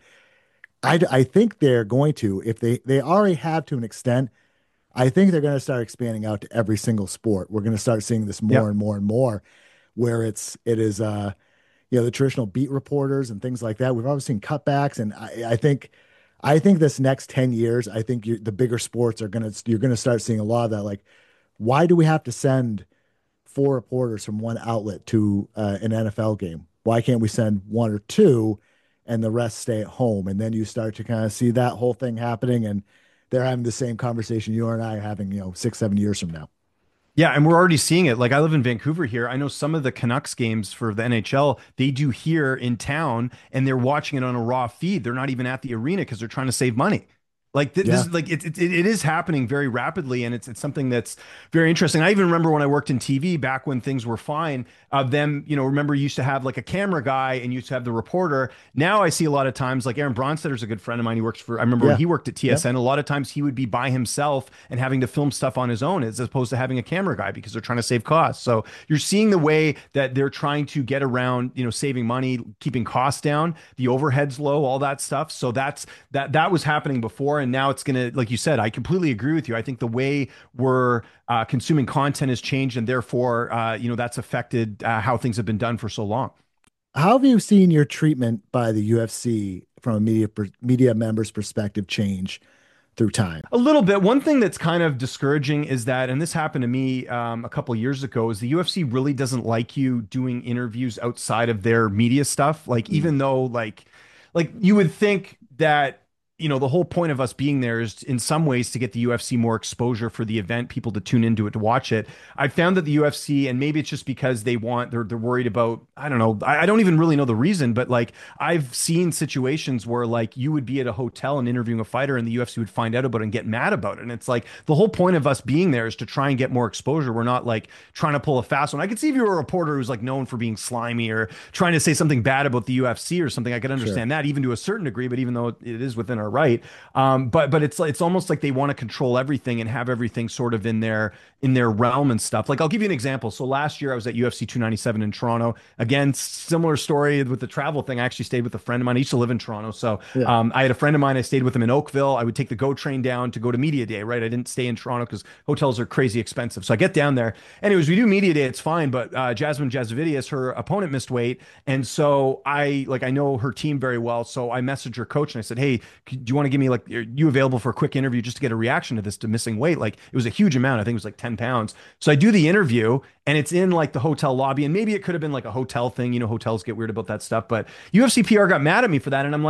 I, I think they're going to, if they, they already have to an extent, I think they're going to start expanding out to every single sport. We're going to start seeing this more Yep. and more and more, where it's it is uh you know the traditional beat reporters and things like that. We've always seen cutbacks, and I, I think I think this next ten years, I think you, the bigger sports are going to you're going to start seeing a lot of that. Like, why do we have to send four reporters from one outlet to uh, an N F L game? Why can't we send one or two and the rest stay at home? And then you start to kind of see that whole thing happening, and they're having the same conversation you and I are having, you know, six, seven years from now. Yeah, and we're already seeing it. Like I live in Vancouver here. I know some of the Canucks games for the N H L, they do here in town and they're watching it on a raw feed. They're not even at the arena because they're trying to save money. Like th- this Yeah. is like it, it it is happening very rapidly, and it's it's something that's very interesting. I even remember when I worked in T V back when things were fine. Of them, you know, remember you used to have like a camera guy and you used to have the reporter. Now I see a lot of times like Aaron Bronstedter's a good friend of mine. He works for. I remember when Yeah. he worked at Yep. T S N. A lot of times he would be by himself and having to film stuff on his own, as opposed to having a camera guy because they're trying to save costs. So you're seeing the way that they're trying to get around, you know, saving money, keeping costs down, the overheads low, all that stuff. So that's that that was happening before, and now it's gonna, like you said, I completely agree with you. I think the way we're uh, consuming content has changed, and therefore, uh, you know, that's affected uh, how things have been done for so long. How have you seen your treatment by the U F C from a media per, media member's perspective change through time? A little bit. One thing that's kind of discouraging is that, and this happened to me um, a couple years ago, is the U F C really doesn't like you doing interviews outside of their media stuff. Like, Mm. even though, like, like you would think that, you know, the whole point of us being there is in some ways to get the U F C more exposure for the event, people to tune into it to watch it. I found that the U F C, and maybe it's just because they want, they're they're worried about, I don't know, I, I don't even really know the reason, but like I've seen situations where like you would be at a hotel and interviewing a fighter and the U F C would find out about it and get mad about it. And it's like the whole point of us being there is to try and get more exposure. We're not like trying to pull a fast one. I could see if you were a reporter who's like known for being slimy or trying to say something bad about the U F C or something, I could Sure. understand that even to a certain degree, but even though it is within our right. Um, but but it's it's almost like they want to control everything and have everything sort of in their in their realm and stuff. Like I'll give you an example. So last year I was at U F C two ninety-seven in Toronto. Again, similar story with the travel thing. I actually stayed with a friend of mine. I used to live in Toronto, so Yeah. um, I had a friend of mine. I stayed with him in Oakville. I would take the GO train down to go to media day. Right, I didn't stay in Toronto because hotels are crazy expensive. So I get down there. Anyways, we do media day. It's fine, but uh, Jasmine Jazavidius, her opponent, missed weight, and so I like I know her team very well. So I messaged her coach and I said, "Hey, do you want to give me like, are you available for a quick interview just to get a reaction to this, to missing weight?" Like it was a huge amount. I think it was like ten pounds. So I do the interview and it's in like the hotel lobby, and maybe it could have been like a hotel thing. You know, hotels get weird about that stuff, but U F C P R got mad at me for that. And I'm like,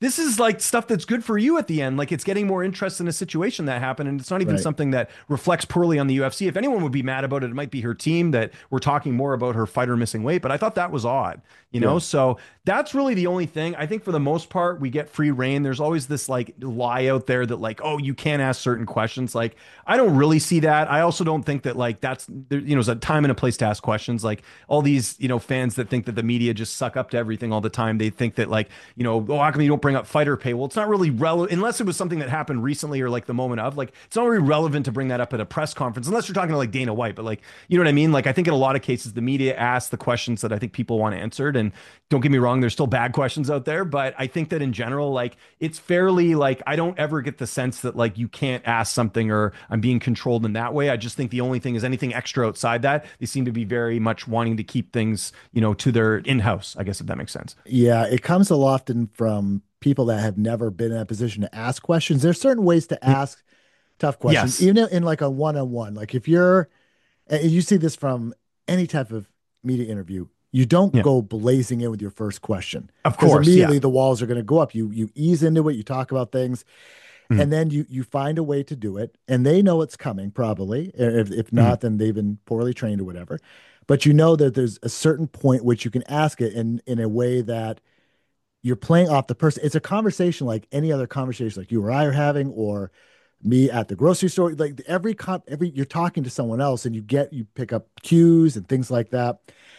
this is like stuff that's good for you at the end. Like it's getting more interest in a situation that happened. And it's not even Right. something that reflects poorly on the U F C. If anyone would be mad about it, it might be her team that we're talking more about her fighter missing weight. But I thought that was odd, you know? Yeah. So that's really the only thing. I think for the most part, we get free reign. There's always this like lie out there that like, oh, you can't ask certain questions. Like, I don't really see that. I also don't think that like that's, there, you know, there's a time and a place to ask questions. Like all these, you know, fans that think that the media just suck up to everything all the time. They think that like, you know, oh, how come you don't bring up fighter pay? Well, it's not really relevant unless it was something that happened recently or like the moment of like, it's not really relevant to bring that up at a press conference unless you're talking to like Dana White. But like, you know what I mean? Like, I think in a lot of cases, the media asks the questions that I think people want answered. And don't get me wrong, there's still bad questions out there. But I think that in general, like, it's fairly like, I don't ever get the sense that like you can't ask something or I'm being controlled in that way. I just think the only thing is anything extra outside that, they seem to be very much wanting to keep things, you know, to their in-house, I guess, if that makes sense. Yeah, it comes a lot often from people that have never been in a position to ask questions. There's certain ways to Mm, ask tough questions, yes. even in, in like a one-on-one. Like if you're, and you see this from any type of media interview, you don't Yeah. go blazing in with your first question Of because course. Yeah. immediately the walls are going to go up. You you ease into it, you talk about things, Mhm. and then you you find a way to do it, and they know it's coming probably. If if Mhm. not, then they've been poorly trained or whatever. But you know that there's a certain point which you can ask it in in a way that you're playing off the person. It's a conversation like any other conversation, like you or I are having, or me at the grocery store. Like every comp, every you're talking to someone else, and you get you pick up cues and things like that.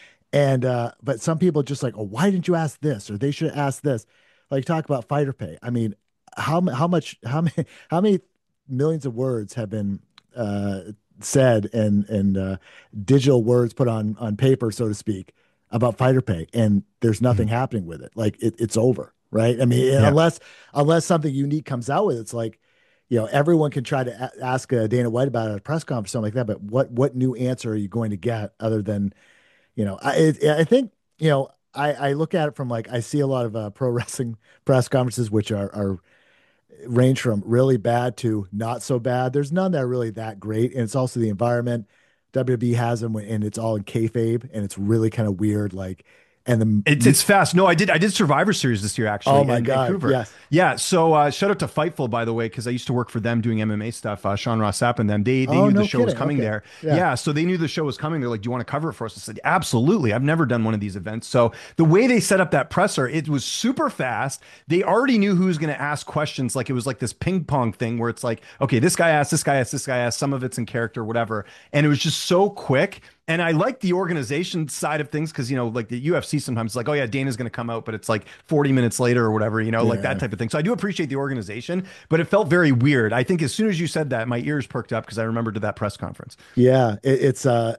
And uh, but some people just like, oh, why didn't you ask this? Or they should ask this. Like talk about fighter pay. I mean, how how much how many how many millions of words have been uh, said and and uh, digital words put on on paper, so to speak, about fighter pay, and there's nothing Mhm. happening with it. Like it, it's over, right? I mean, Yeah. unless unless something unique comes out with it, it's like you know everyone can try to a- ask uh, Dana White about it at a press conference, something like that. But what what new answer are you going to get other than you know, I it, I think you know I I look at it from like I see a lot of uh, pro wrestling press conferences which are are range from really bad to not so bad. There's none that are really that great, and it's also the environment. W W E has them, and it's all in kayfabe, and it's really kind of weird. Like, and the It's you, it's fast. No, I did I did Survivor Series this year oh actually my in god, Vancouver. yes, Yeah. So uh, shout out to Fightful by the way, because I used to work for them doing M M A stuff. Uh, Sean Ross Sapp and them. They they oh knew the no show was kidding, coming okay, there. yeah, Yeah. So they knew the show was coming. They're like, "Do you want to cover it for us?" I said, "Absolutely." I've never done one of these events. So the way they set up that presser, it was super fast. They already knew who was going to ask questions. Like it was like this ping pong thing where it's like, okay, this guy asked, this guy asked, this guy asked. Some of it's in character, whatever. And it was just so quick. And I like the organization side of things because, you know, like the U F C sometimes it's like, oh, yeah, Dana's going to come out, but it's like forty minutes later or whatever, you know, like that yeah, type of thing. So I do appreciate the organization, but it felt very weird. I think as soon as you said that, my ears perked up because I remembered to that press conference. yeah. It, it's uh,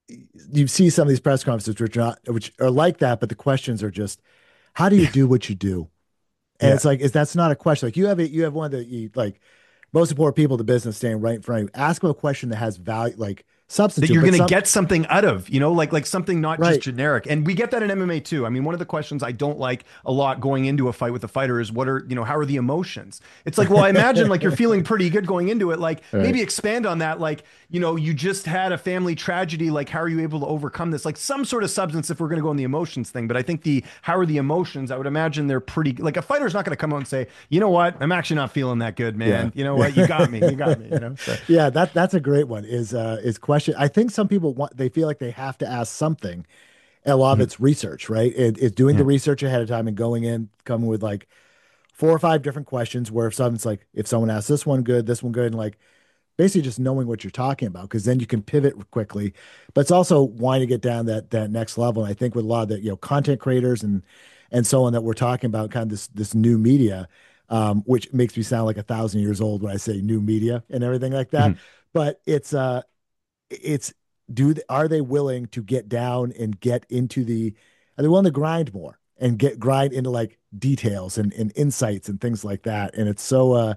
you see some of these press conferences which are not which are like that, but the questions are just, how do you do what you do? And Yeah. it's like, is that's not a question. Like you have it, you have one of the you, like most important people in the business standing right in front of you. Ask them a question that has value, like substance That to it, you're but going to some get something out of, you know, like like something not just right. generic. And we get that in M M A too. I mean, one of the questions I don't like a lot going into a fight with a fighter is what are, you know, how are the emotions? It's like, well, I imagine like you're feeling pretty good going into it. Like Right. maybe expand on that. Like, you know, you just had a family tragedy. Like, how are you able to overcome this? Like some sort of substance if we're going to go on the emotions thing. But I think the how are the emotions? I would imagine they're pretty like a fighter's not going to come out and say, you know what, I'm actually not feeling that good, Yeah. man. You know what, you got me, you got me. You know, so Yeah, that that's a great one. Is uh is question. I think some people want they feel like they have to ask something. And a lot of mhm, it's research, right? It, it's doing the yeah. research ahead of time and going in, coming with like four or five different questions where if someone's like, if someone asks this one good, this one good, and like basically just knowing what you're talking about, because then you can pivot quickly. But it's also wanting to get down that that next level. And I think with a lot of the, you know, content creators and and so on that we're talking about kind of this this new media, um, which makes me sound like a thousand years old when I say new media and everything like that. Mhm. But it's uh it's do th- are they willing to get down and get into the are they willing to grind more and get grind into like details and, and insights and things like that. And it's so uh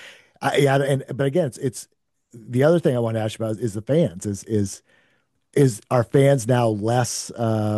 I, yeah, and but again, it's it's the other thing I want to ask you about is the fans. Is is is are fans now less? Uh,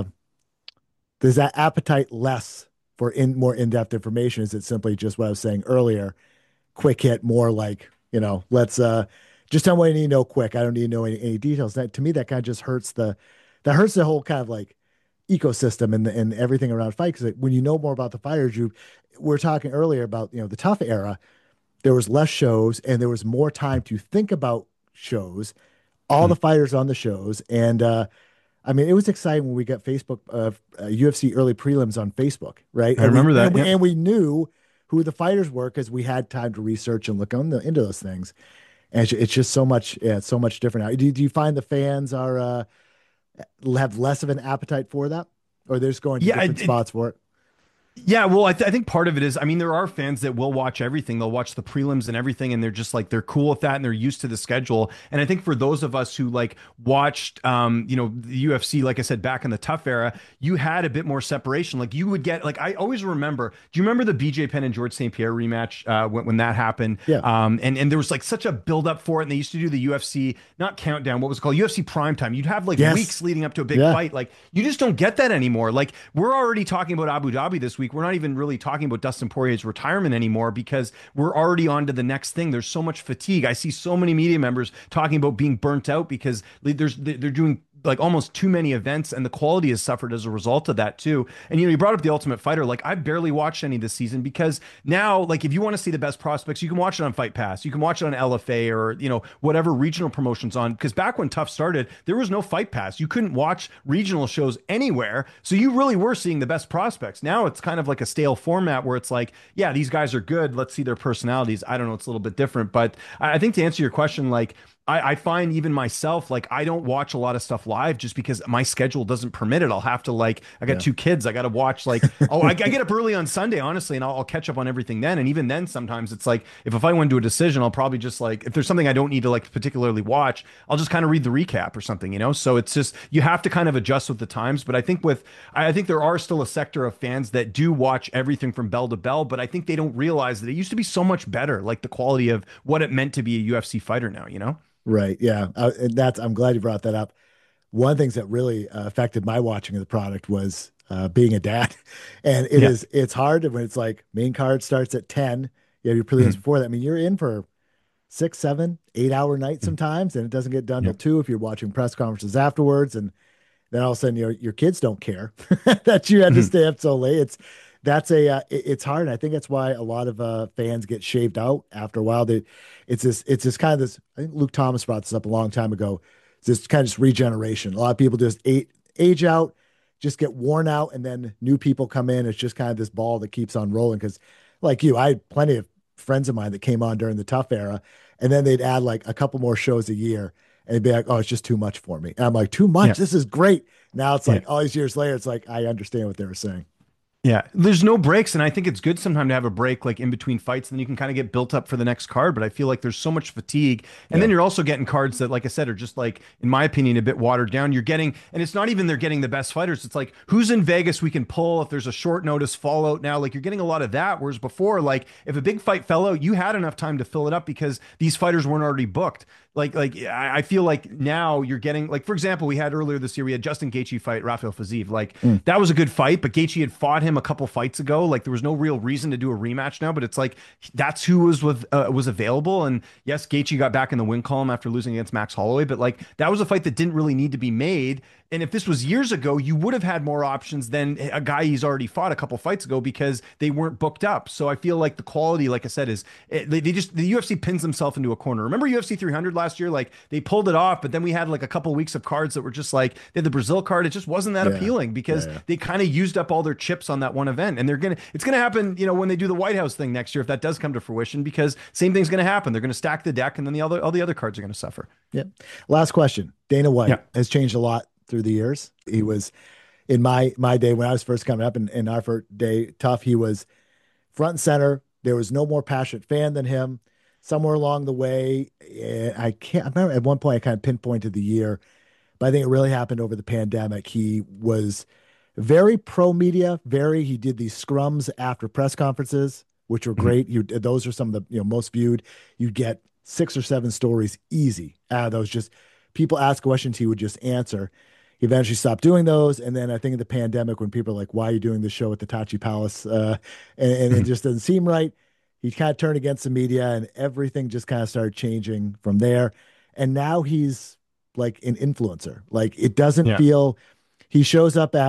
does that appetite less for in more in depth information? Is it simply just what I was saying earlier? Quick hit, more like you know, let's uh, just tell me what I need to know quick. I don't need to know any, any details. That to me, that kind of just hurts the that hurts the whole kind of like ecosystem and and everything around fight. Because when you know more about the fighters, you we were talking earlier about you know the tough era. There was less shows and there was more time to think about shows. All the Mm. fighters on the shows, and uh, I mean, it was exciting when we got Facebook uh, uh, U F C early prelims on Facebook, right? I And we remember and that. we, Yeah. and we knew who the fighters were because we had time to research and look on the, into those things. And it's, it's just so much, yeah, it's so much different now. Do, do you find the fans are uh, have less of an appetite for that, or they're just going to Yeah. different It, it, spots for it? Yeah, well, I, th I think part of it is, I mean, there are fans that will watch everything. They'll watch the prelims and everything, and they're just like they're cool with that, and they're used to the schedule. And I think for those of us who like watched, um, you know, the U F C, like I said, back in the tough era, you had a bit more separation. Like you would get, like I always remember. Do you remember the B J Penn and George Saint Pierre rematch uh, when when that happened? Yeah, Um, and and there was like such a build up for it, and they used to do the U F C not countdown, what was it called U F C Primetime. You'd have like yes, weeks leading up to a big yeah, fight. Like you just don't get that anymore. Like we're already talking about Abu Dhabi this week. We're not even really talking about Dustin Poirier's retirement anymore because we're already on to the next thing. There's so much fatigue. I see so many media members talking about being burnt out because there's they're doing like almost too many events and the quality has suffered as a result of that too. And you know, you brought up the Ultimate Fighter. Like I've barely watched any this season because now, like if you want to see the best prospects, you can watch it on Fight Pass. You can watch it on L F A or you know whatever regional promotions on. Because back when Tough started, there was no Fight Pass. You couldn't watch regional shows anywhere, so you really were seeing the best prospects. Now it's kind of like a stale format where it's like, yeah, these guys are good. Let's see their personalities. I don't know. It's a little bit different, but I I think to answer your question, like I, I find even myself, like I don't watch a lot of stuff live just because my schedule doesn't permit it. I'll have to like, I got yeah, two kids. I got to watch like, oh, I, I get up early on Sunday, honestly, and I'll, I'll catch up on everything then. And even then, sometimes it's like, if, if I went to a decision, I'll probably just like, if there's something I don't need to like particularly watch, I'll just kind of read the recap or something, you know? So it's just, you have to kind of adjust with the times. But I think with, I I think there are still a sector of fans that do watch everything from bell to bell, but I think they don't realize that it used to be so much better, like the quality of what it meant to be a U F C fighter now, you know? right, yeah. Uh, and that's I'm glad you brought that up. One of the things that really uh, affected my watching of the product was uh, being a dad, and it Yeah. is it's hard when it's like main card starts at ten. You have your prelims Mhm. before that. I mean, you're in for six, seven, eight hour nights Mhm. sometimes, and it doesn't get done till Yeah. two if you're watching press conferences afterwards, and then all of a sudden your your kids don't care that you had to Mhm. stay up so late. It's that's a uh, it- it's hard. And I think that's why a lot of uh, fans get shaved out after a while. They, it's this it's this kind of this. I think Luke Thomas brought this up a long time ago. It's this kind of just regeneration. A lot of people just age, age out, just get worn out, and then new people come in. It's just kind of this ball that keeps on rolling. Because, like you, I had plenty of friends of mine that came on during the tough era, and then they'd add like a couple more shows a year, and they'd be like, "Oh, it's just too much for me." And I'm like, "Too much? Yeah. This is great." Now it's Yeah. like all these years later, it's like I understand what they were saying. Yeah, there's no breaks, and I think it's good sometimes to have a break like in between fights, and then you can kind of get built up for the next card. But I feel like there's so much fatigue, and Yeah, then you're also getting cards that, like I said, are just like, in my opinion, a bit watered down. You're getting, and it's not even they're getting the best fighters. It's like who's in Vegas we can pull if there's a short notice fallout now. Like you're getting a lot of that. Whereas before, like if a big fight fell out, you had enough time to fill it up because these fighters weren't already booked. Like, like I I feel like now you're getting like, for example, we had earlier this year we had Justin Gaethje fight Rafael Fiziev. Like mm, that was a good fight, but Gaethje had fought him a couple fights ago. Like there was no real reason to do a rematch now, but it's like that's who was with uh, was available. And yes, Gaethje got back in the win column after losing against Max Holloway, but like that was a fight that didn't really need to be made. And if this was years ago, you would have had more options than a guy he's already fought a couple fights ago because they weren't booked up. So I feel like the quality, like I said, is it, they, they just the U F C pins themselves into a corner. Remember U F C three hundred last year? Like they pulled it off, but then we had like a couple of weeks of cards that were just like they had the Brazil card. It just wasn't that yeah, appealing yeah, because yeah. they kind of used up all their chips on that one event. And they're gonna it's gonna happen, you know, when they do the White House thing next year, if that does come to fruition, because same thing's gonna happen. They're gonna stack the deck, and then the other all the other cards are gonna suffer. Yeah. Last question. Dana Yeah. White has changed a lot through the years. He was in my my day when I was first coming up in, in our first day tough, he was front and center. There was no more passionate fan than him. Somewhere along the way, eh, I can't I remember at one point I kind of pinpointed the year, but I think it really happened over the pandemic. He was very pro media, very he did these scrums after press conferences, which were Mhm. great. You those are some of the you know most viewed. You'd get six or seven stories easy out of those. Just people ask questions, he would just answer. He eventually stopped doing those, and then I think in the pandemic, when people are like, "Why are you doing this show at the Tachi Palace?" Uh, and, and it Mhm. just doesn't seem right. He kind of turned against the media, and everything just kind of started changing from there. And now he's like an influencer. Like it doesn't Yeah. feel. He shows up at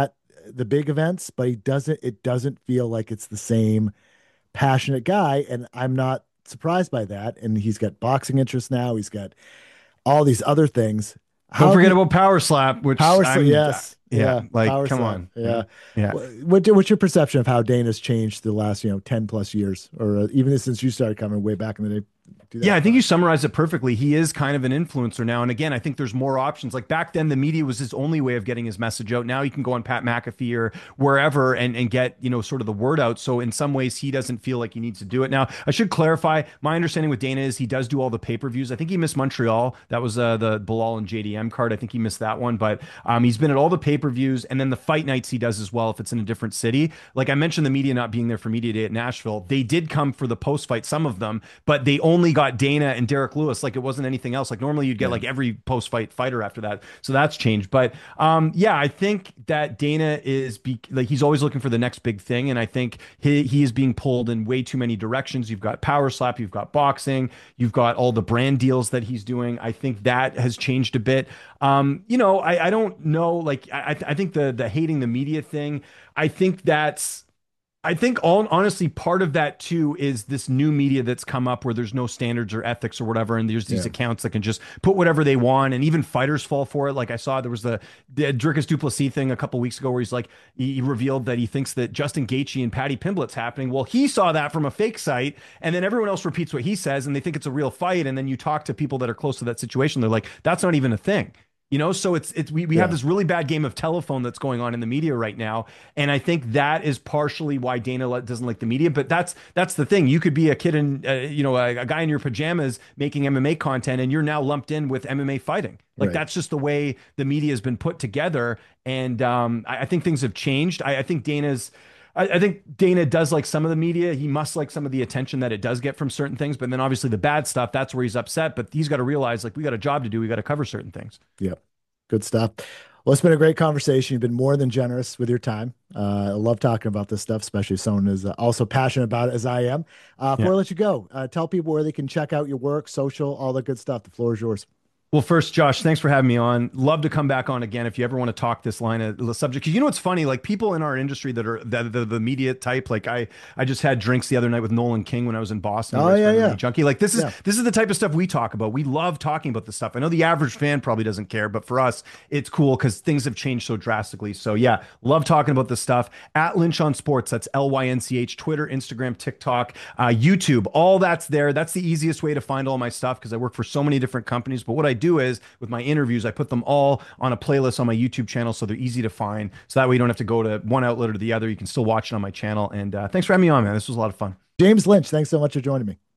the big events, but he doesn't. It doesn't feel like it's the same passionate guy, and I'm not surprised by that. And he's got boxing interests now. He's got all these other things. Don't How forget do you- about Power Slap, which Power I'm, Slap, yes. yeah, Yeah, like Power come Slap, on, yeah. yeah. What, what's your perception of how Dana's changed the last, you know, ten plus years, or uh, even since you started coming way back in the day? Yeah, I think you summarized it perfectly. He is kind of an influencer now. And again, I think there's more options. Like back then, the media was his only way of getting his message out. Now you can go on Pat McAfee or wherever and, and get, you know, sort of the word out. So in some ways, he doesn't feel like he needs to do it. Now, I should clarify, my understanding with Dana is he does do all the pay-per-views. I think he missed Montreal. That was uh, the Bilal and J D M card. I think he missed that one. But um, he's been at all the pay-per-views. And then the fight nights he does as well if it's in a different city. Like I mentioned, the media not being there for Media Day at Nashville. They did come for the post-fight, some of them, but they only got Dana and Derek Lewis. Like it wasn't anything else. Like normally you'd get yeah. like every post-fight fighter after that. So that's changed. But um, yeah, I think that Dana is be- like he's always looking for the next big thing, and I think he he is being pulled in way too many directions. You've got Power Slap, you've got boxing, you've got all the brand deals that he's doing. I think that has changed a bit. Um, you know, I, I don't know. Like I I think the the hating the media thing. I think that's. I think all honestly, part of that too is this new media that's come up where there's no standards or ethics or whatever, and there's these yeah. accounts that can just put whatever they want, and even fighters fall for it. Like I saw there was the, the Dricus du Plessis thing a couple weeks ago where he's like he, he revealed that he thinks that Justin Gaethje and Paddy Pimblett's happening. Well, he saw that from a fake site, and then everyone else repeats what he says, and they think it's a real fight. And then you talk to people that are close to that situation, they're like, that's not even a thing. You know, so it's it's we, we yeah. have this really bad game of telephone that's going on in the media right now, and I think that is partially why Dana doesn't like the media. But that's that's the thing. You could be a kid in, uh, you know, a, a guy in your pajamas making M M A content, and you're now lumped in with M M A fighting. Like right. that's just the way the media has been put together, and um, I, I think things have changed. I, I think Dana's. I think Dana does like some of the media. He must like some of the attention that it does get from certain things. But then obviously the bad stuff, that's where he's upset. But he's got to realize like we got a job to do. We got to cover certain things. Yep. Good stuff. Well, it's been a great conversation. You've been more than generous with your time. Uh, I love talking about this stuff, especially if someone is uh, also passionate about it as I am. Uh, before yeah. I let you go, uh, tell people where they can check out your work, social, all the good stuff. The floor is yours. Well, first, Josh, thanks for having me on. Love to come back on again if you ever want to talk this line of the subject. Because you know what's funny? Like people in our industry that are the, the, the media type. Like I, I just had drinks the other night with Nolan King when I was in Boston. Oh yeah, yeah. Junkie. Like this is yeah. this is the type of stuff we talk about. We love talking about this stuff. I know the average fan probably doesn't care, but for us, it's cool because things have changed so drastically. So yeah, love talking about this stuff. At Lynch on Sports, that's L Y N C H. Twitter, Instagram, TikTok, uh, YouTube, all that's there. That's the easiest way to find all my stuff because I work for so many different companies. But what I do is with my interviews, I put them all on a playlist on my YouTube channel so they're easy to find. So that way you don't have to go to one outlet or the other. You can still watch it on my channel. And uh, thanks for having me on, man. This was a lot of fun. James Lynch, thanks so much for joining me.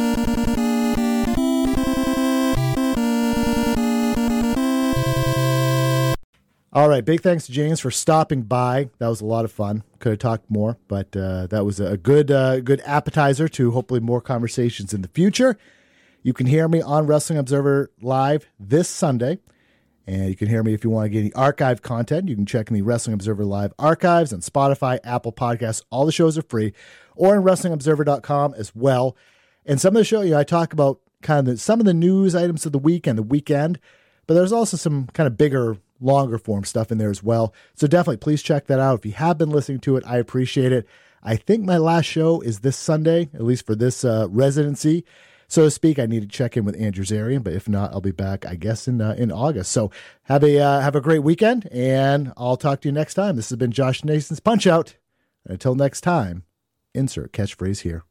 All right. Big thanks to James for stopping by. That was a lot of fun. Could have talked more, but uh, that was a good, uh, good appetizer to hopefully more conversations in the future. You can hear me on Wrestling Observer Live this Sunday. And you can hear me if you want to get any archive content. You can check in the Wrestling Observer Live archives on Spotify, Apple Podcasts. All the shows are free. Or on wrestling observer dot com as well. And some of the show, you know, I talk about kind of the, some of the news items of the week and the weekend. But there's also some kind of bigger, longer form stuff in there as well. So definitely please check that out. If you have been listening to it, I appreciate it. I think my last show is this Sunday, at least for this uh, residency. So to speak, I need to check in with Andrew Zarian, but if not, I'll be back, I guess, in uh, in August. So have a uh, have a great weekend, and I'll talk to you next time. This has been Josh Nason's Punch Out. Until next time, insert catchphrase here.